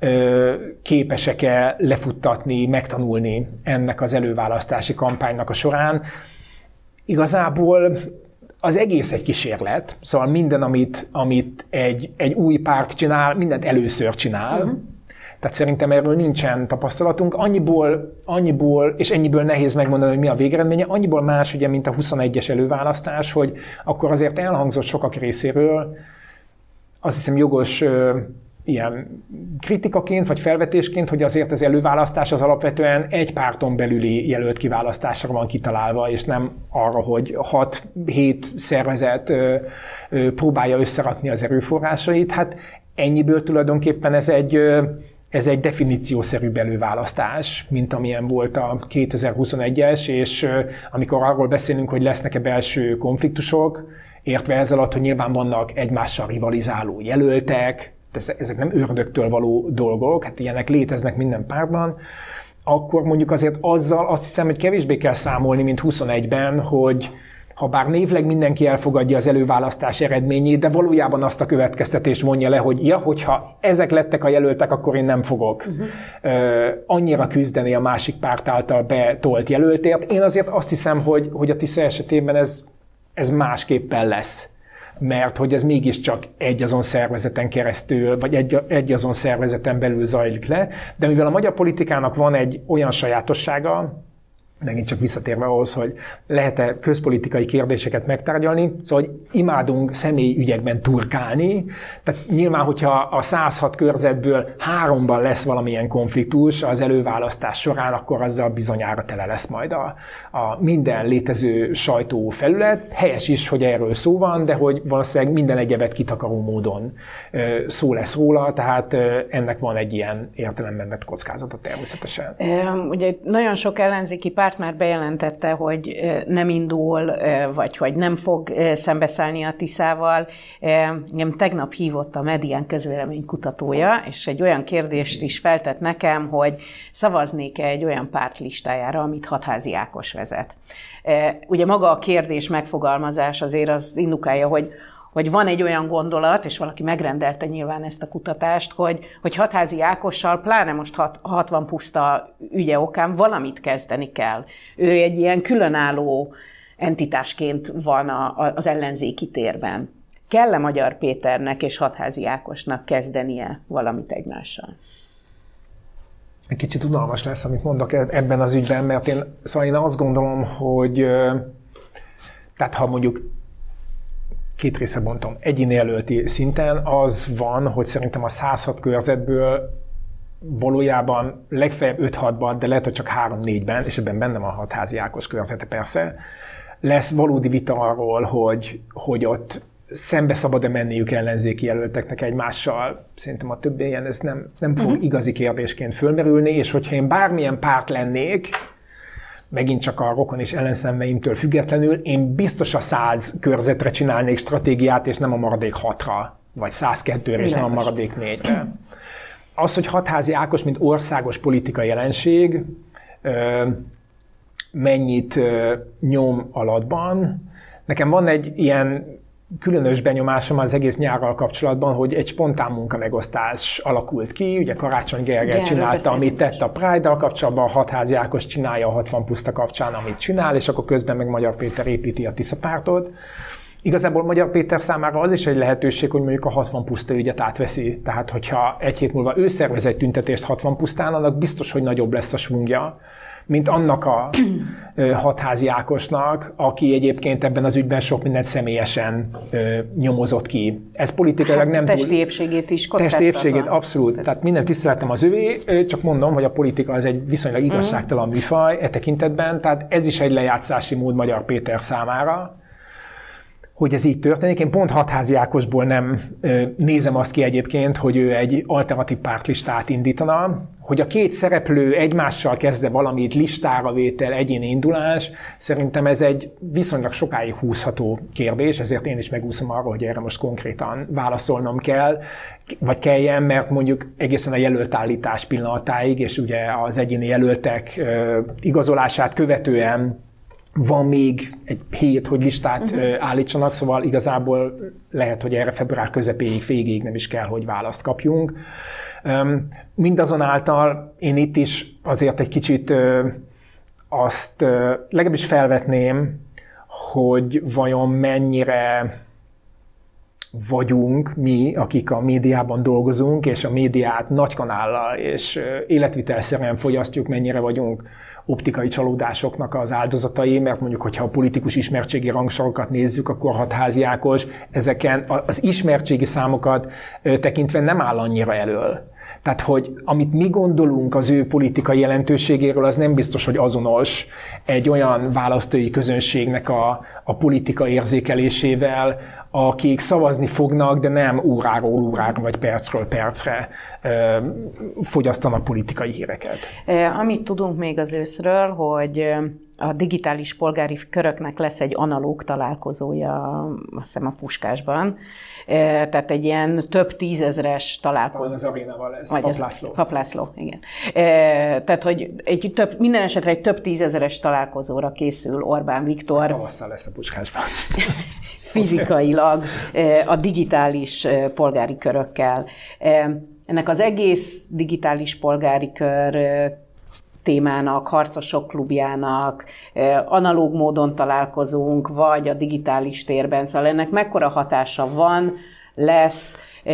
képesek-e lefuttatni, megtanulni ennek az előválasztási kampánynak a során. Igazából az egész egy kísérlet, szóval minden, amit, amit egy, egy új párt csinál, mindent először csinál. Uh-huh. Tehát szerintem erről nincsen tapasztalatunk. Annyiból, annyiból, és ennyiből nehéz megmondani, hogy mi a végeredménye, annyiból más, ugye, mint a huszonegyes előválasztás, hogy akkor azért elhangzott sokak részéről, azt hiszem jogos ilyen kritikaként, vagy felvetésként, hogy azért az előválasztás az alapvetően egy párton belüli jelölt kiválasztásra van kitalálva, és nem arra, hogy hat-hét szervezet próbálja összerakni az erőforrásait. Hát ennyiből tulajdonképpen ez egy, ez egy definíciószerűbb előválasztás, mint amilyen volt a kétezer-huszonegyes, és amikor arról beszélünk, hogy lesznek-e belső konfliktusok, értve ez alatt, hogy nyilván vannak egymással rivalizáló jelöltek, ezek nem ördögtől való dolgok, hát ilyenek léteznek minden pártban, akkor mondjuk azért azzal azt hiszem, hogy kevésbé kell számolni, mint huszonegyben, hogy ha bár névleg mindenki elfogadja az előválasztás eredményét, de valójában azt a következtetést vonja le, hogy ja, hogyha ezek lettek a jelöltek, akkor én nem fogok uh-huh. uh, annyira küzdeni a másik párt által betolt jelöltért. Én azért azt hiszem, hogy, hogy a Tisza esetében ez, ez másképpen lesz. Mert hogy ez mégiscsak egy azon szervezeten keresztül, vagy egy, egy azon szervezeten belül zajlik le, de mivel a magyar politikának van egy olyan sajátossága, megint csak visszatérve ahhoz, hogy lehet-e közpolitikai kérdéseket megtárgyalni, szóval hogy imádunk személyügyekben turkálni, tehát nyilván, hogyha a száz hat körzetből háromban lesz valamilyen konfliktus az előválasztás során, akkor azzal bizonyára tele lesz majd a, a minden létező sajtófelület. Helyes is, hogy erről szó van, de hogy valószínűleg minden egyebet kitakaró módon szó lesz róla, tehát ennek van egy ilyen értelemben vett kockázata természetesen. Ugye nagyon sok ellenzéki párt már bejelentette, hogy nem indul, vagy hogy nem fog szembeszállni a Tiszával. Engem tegnap hívott a Medián közvéleménykutatója, és egy olyan kérdést is feltett nekem, hogy szavaznék-e egy olyan párt listájára, amit Hatházi Ákos vezet. Ugye maga a kérdés megfogalmazás azért az indukálja, hogy hogy van egy olyan gondolat, és valaki megrendelte nyilván ezt a kutatást, hogy, hogy Hatházi Ákossal, pláne most hat, hatvan puszta ügye okán valamit kezdeni kell. Ő egy ilyen különálló entitásként van a, a, az ellenzéki térben. Kell-e Magyar Péternek és Hatházi Ákosnak kezdenie valamit egymással? Egy kicsit unalmas lesz, amit mondok ebben az ügyben, mert én, szóval én azt gondolom, hogy tehát ha mondjuk két része bontom. Egyéni jelölti szinten az van, hogy szerintem a száz hat körzetből valójában legfeljebb öt hatban, de lehet, hogy csak három négyben, és ebben benne van a Hatházi Ákos körzete persze, lesz valódi vita arról, hogy, hogy ott szembe szabad-e menniük ellenzéki jelölteknek egymással. Szerintem a többi ilyen ez nem, nem fog uh-huh. igazi kérdésként fölmerülni, és hogyha én bármilyen párt lennék, megint csak a rokon és ellenszenveimtől függetlenül, én biztos a száz körzetre csinálnék stratégiát, és nem a maradék hatra, vagy száz kettőre, és nem a maradék négyre. Az, hogy Hatházi Ákos, mint országos politikai jelenség, mennyit nyom alatban. Nekem van egy ilyen különös benyomásom az egész nyárral kapcsolatban, hogy egy spontán munkamegosztás alakult ki, ugye Karácsony Gergely csinálta, amit tett a Pride-dal kapcsolatban, a Hatházi Ákos csinálja a hatvan puszta kapcsán, amit csinál, és akkor közben meg Magyar Péter építi a Tisza pártot. Igazából Magyar Péter számára az is egy lehetőség, hogy mondjuk a hatvan puszta ügyet átveszi. Tehát, hogyha egy hét múlva ő szervez egy tüntetést hatvan pusztán, annak biztos, hogy nagyobb lesz a svungja, mint annak a Hatházi Ákosnak, aki egyébként ebben az ügyben sok mindent személyesen ö, nyomozott ki. Ez politikailag hát, nem testi túl... épségét is kockáztatva. Testi épségét, abszolút. Tehát minden tiszteletem az övé, csak mondom, hogy a politika az egy viszonylag igazságtalan műfaj e tekintetben, tehát ez is egy lejátszási mód Magyar Péter számára, hogy ez így történik. Én pont Hatházi Ákosból nem ö, nézem azt ki egyébként, hogy ő egy alternatív pártlistát indítana, hogy a két szereplő egymással kezde valamit, listára vétel, egyéni indulás, szerintem ez egy viszonylag sokáig húzható kérdés, ezért én is megúszom arra, hogy erre most konkrétan válaszolnom kell, vagy kelljen, mert mondjuk egészen a jelöltállítás pillanatáig, és ugye az egyéni jelöltek ö, igazolását követően van még egy hét, hogy listát uh-huh. állítsanak, szóval igazából lehet, hogy erre február közepéig, végéig nem is kell, hogy választ kapjunk. Mindazonáltal én itt is azért egy kicsit azt legalábbis felvetném, hogy vajon mennyire vagyunk mi, akik a médiában dolgozunk, és a médiát nagy kanállal és életvitelszerűen fogyasztjuk, mennyire vagyunk optikai csalódásoknak az áldozatai, mert mondjuk, hogyha a politikus ismertségi rangsorokat nézzük, akkor Hatházi Ákos ezeken az ismertségi számokat tekintve nem áll annyira elől. Tehát, hogy amit mi gondolunk az ő politikai jelentőségéről, az nem biztos, hogy azonos egy olyan választói közönségnek a, a politika érzékelésével, akik szavazni fognak, de nem óráról órára vagy percről percre ö, fogyasztanak politikai híreket. Amit tudunk még az őszről, hogy a digitális polgári köröknek lesz egy analóg találkozója, azt hiszem a Puskásban. Tehát egy ilyen több tízezres találkozó. Talán az arénával lesz, Paplászló. Paplászló, igen. Tehát, hogy egy több, minden esetre egy több tízezeres találkozóra készül Orbán Viktor. Tavasszal lesz a Puskásban. Fizikailag a digitális polgári körökkel. Ennek az egész digitális polgári kör témának, harcosok klubjának, analóg módon találkozunk, vagy a digitális térben. Szóval ennek mekkora hatása van, lesz.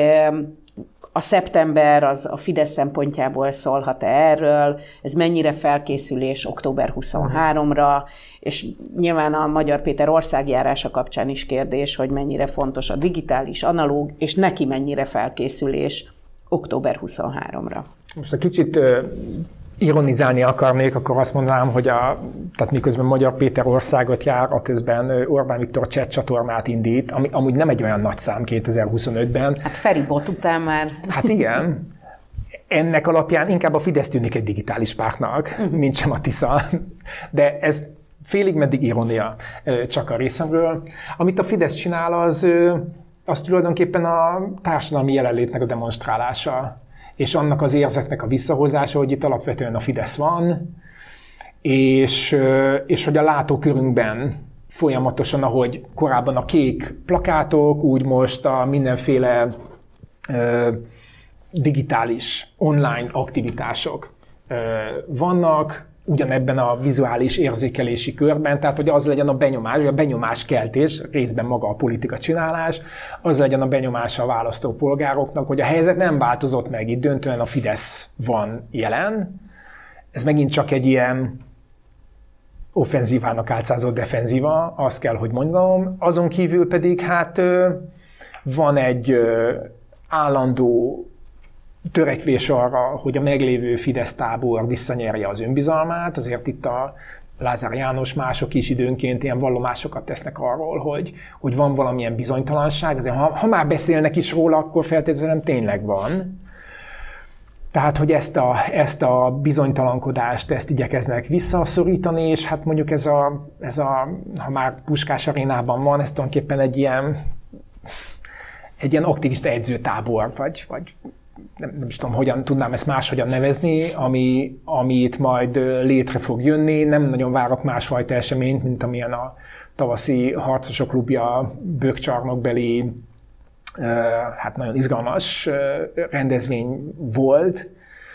A szeptember az a Fidesz szempontjából szólhat erről, ez mennyire felkészülés október huszonharmadikra, és nyilván a Magyar Péter országjárása kapcsán is kérdés, hogy mennyire fontos a digitális, analóg, és neki mennyire felkészülés október huszonharmadikra. Most a kicsit ironizálni akarnék, akkor azt mondanám, hogy a, tehát miközben Magyar Péter országot jár, aközben Orbán Viktor chat csatornát indít, ami amúgy nem egy olyan nagy szám kétezer-huszonötben. Hát Feribot után már. Hát igen. Ennek alapján inkább a Fidesz tűnik egy digitális pártnak, uh-huh. mint sem a Tisza. De ez félig meddig irónia csak a részemről. Amit a Fidesz csinál, az, az tulajdonképpen a társadalmi jelenlétnek a demonstrálása, és annak az érzetnek a visszahozása, hogy itt alapvetően a Fidesz van, és, és hogy a látókörünkben folyamatosan, ahogy korábban a kék plakátok, úgy most a mindenféle ö, digitális, online aktivitások ö, vannak, ugyanebben a vizuális érzékelési körben, tehát hogy az legyen a benyomás, a benyomáskeltés, részben maga a politika csinálás, az legyen a benyomás a választópolgároknak, hogy a helyzet nem változott meg, itt döntően a Fidesz van jelen. Ez megint csak egy ilyen offenzívának álcázott defenzíva, azt kell, hogy mondjam. Azon kívül pedig hát van egy állandó törekvés arra, hogy a meglévő Fidesz tábor visszanyerje az önbizalmát, azért itt a Lázár János, mások is időnként ilyen vallomásokat tesznek arról, hogy, hogy van valamilyen bizonytalanság, azért ha, ha már beszélnek is róla, akkor feltétlenül tényleg van. Tehát, hogy ezt a, ezt a bizonytalankodást, ezt igyekeznek visszaszorítani, és hát mondjuk ez a, ez a ha már Puskás arénában van, ez tulajdonképpen egy ilyen, egy ilyen aktivista edzőtábor, vagy, vagy Nem, nem is tudom, hogyan tudnám ezt máshogyan nevezni, ami, ami itt majd létre fog jönni. Nem nagyon várok másfajta eseményt, mint amilyen a tavaszi harcosok klubja bökcsarnokbeli, hát nagyon izgalmas rendezvény volt.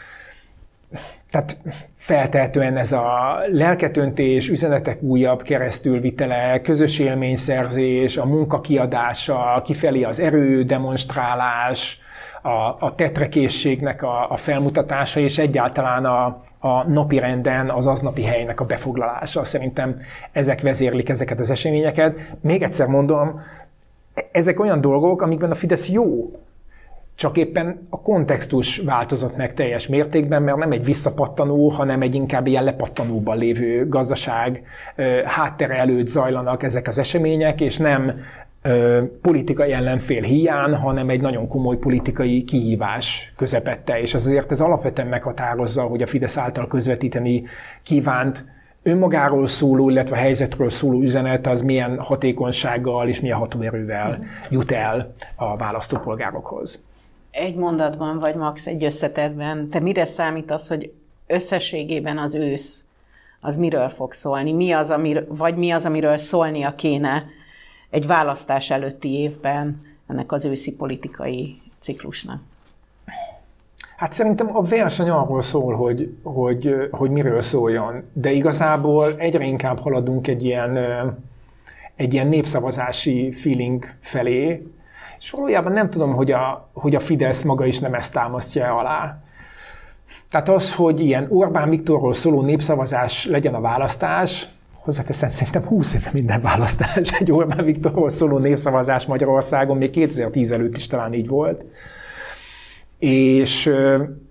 Tehát feltehetően ez a lelketöntés, üzenetek újabb keresztülvitele, közös élményszerzés, a munka kiadása, kifelé az erő demonstrálás, a, a tetrekészségnek a, a felmutatása, és egyáltalán a, a napi renden az aznapi helynek a befoglalása. Szerintem ezek vezérlik ezeket az eseményeket. Még egyszer mondom, ezek olyan dolgok, amikben a Fidesz jó, csak éppen a kontextus változott meg teljes mértékben, mert nem egy visszapattanó, hanem egy inkább ilyen lepattanóban lévő gazdaság háttere előtt zajlanak ezek az események, és nem politikai ellenfél híján, hanem egy nagyon komoly politikai kihívás közepette, és az azért ez alapvetően meghatározza, hogy a Fidesz által közvetíteni kívánt önmagáról szóló, illetve a helyzetről szóló üzenet az milyen hatékonysággal és milyen hatóerővel jut el a választópolgárokhoz. Egy mondatban, vagy max. egy összetettben, te mire számítasz, hogy összességében az ősz az miről fog szólni? Mi az, amir, vagy mi az, amiről szólnia kéne egy választás előtti évben ennek az őszi politikai ciklusnak? Hát szerintem a verseny arról szól, hogy, hogy, hogy miről szóljon, de igazából egyre inkább haladunk egy ilyen, egy ilyen népszavazási feeling felé, és valójában nem tudom, hogy a, hogy a Fidesz maga is nem ezt támasztja alá. Tehát az, hogy ilyen Orbán Viktorról szóló népszavazás legyen a választás, hozzáteszem, szerintem húsz éve minden választás egy Orbán Viktorról szóló népszavazás Magyarországon, még kétezer-tíz előtt is talán így volt. És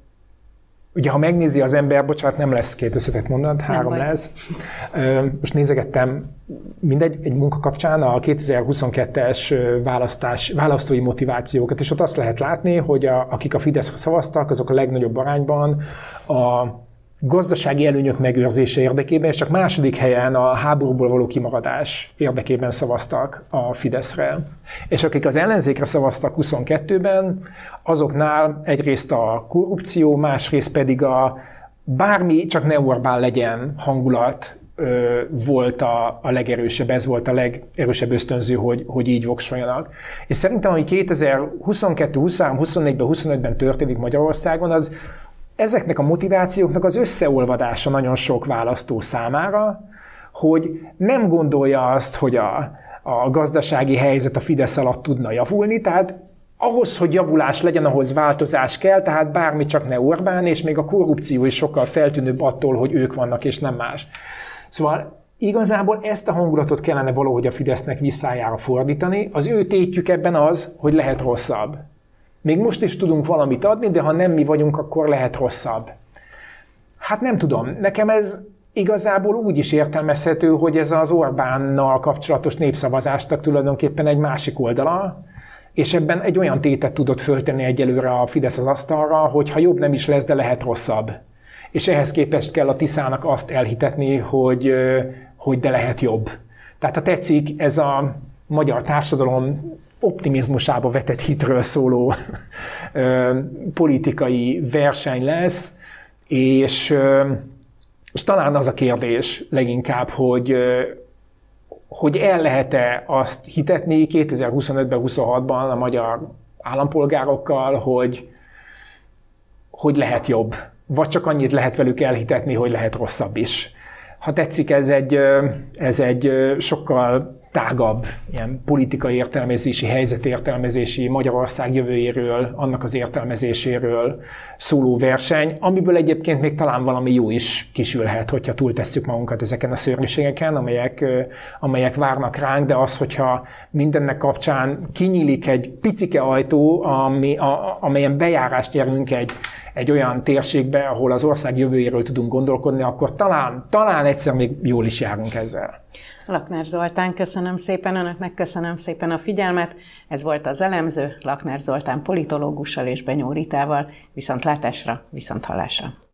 ugye, ha megnézi az ember, bocsánat, nem lesz két összetett mondat, három nem lesz. Most nézegettem mindegy, egy munka kapcsán a kétezer-huszonkettes választás, választói motivációkat, és ott azt lehet látni, hogy a, akik a Fideszre szavaztak, azok a legnagyobb arányban a gazdasági előnyök megőrzése érdekében, és csak második helyen a háborúból való kimaradás érdekében szavaztak a Fideszre. És akik az ellenzékre szavaztak huszonkettőben, azoknál egyrészt a korrupció, másrészt pedig a bármi, csak ne Orbán legyen hangulat ö, volt a, a legerősebb, ez volt a legerősebb ösztönző, hogy, hogy így voksoljanak. És szerintem, ami kétezer-huszonkettő, huszonhárom, huszonnégyben, huszonötben történik Magyarországon, az ezeknek a motivációknak az összeolvadása nagyon sok választó számára, hogy nem gondolja azt, hogy a, a gazdasági helyzet a Fidesz alatt tudna javulni, tehát ahhoz, hogy javulás legyen, ahhoz változás kell, tehát bármi csak ne Orbán, és még a korrupció is sokkal feltűnőbb attól, hogy ők vannak, és nem más. Szóval igazából ezt a hangulatot kellene valahogy a Fidesznek visszájára fordítani. Az ő tétjük ebben az, hogy lehet rosszabb. Még most is tudunk valamit adni, de ha nem mi vagyunk, akkor lehet rosszabb. Hát nem tudom, nekem ez igazából úgy is értelmezhető, hogy ez az Orbánnal kapcsolatos népszavazásnak tulajdonképpen egy másik oldala, és ebben egy olyan tétet tudott föltenni egyelőre a Fidesz az asztalra, hogy ha jobb nem is lesz, de lehet rosszabb. És ehhez képest kell a Tiszának azt elhitetni, hogy, hogy de lehet jobb. Tehát ha tetszik, ez a magyar társadalom optimizmusába vetett hitről szóló ö, politikai verseny lesz, és, ö, és talán az a kérdés leginkább, hogy, ö, hogy el lehet-e azt hitetni kétezer-huszonötben, huszonhatban a magyar állampolgárokkal, hogy, hogy lehet jobb, vagy csak annyit lehet velük elhitetni, hogy lehet rosszabb is. Ha tetszik, ez egy, ez egy sokkal tágabb ilyen politikai értelmezési, helyzetértelmezési, Magyarország jövőjéről, annak az értelmezéséről szóló verseny, amiből egyébként még talán valami jó is kisülhet, hogyha túltesszük magunkat ezeken a szörnyűségeken, amelyek, amelyek várnak ránk, de az, hogyha mindennek kapcsán kinyílik egy picike ajtó, ami, a, amelyen bejárást nyerünk egy, egy olyan térségbe, ahol az ország jövőjéről tudunk gondolkodni, akkor talán, talán egyszer még jól is járunk ezzel. Lakner Zoltán, köszönöm szépen önöknek, köszönöm szépen a figyelmet. Ez volt az Elemző, Lakner Zoltán politológussal és Benyó Ritával. Viszontlátásra, viszonthallásra.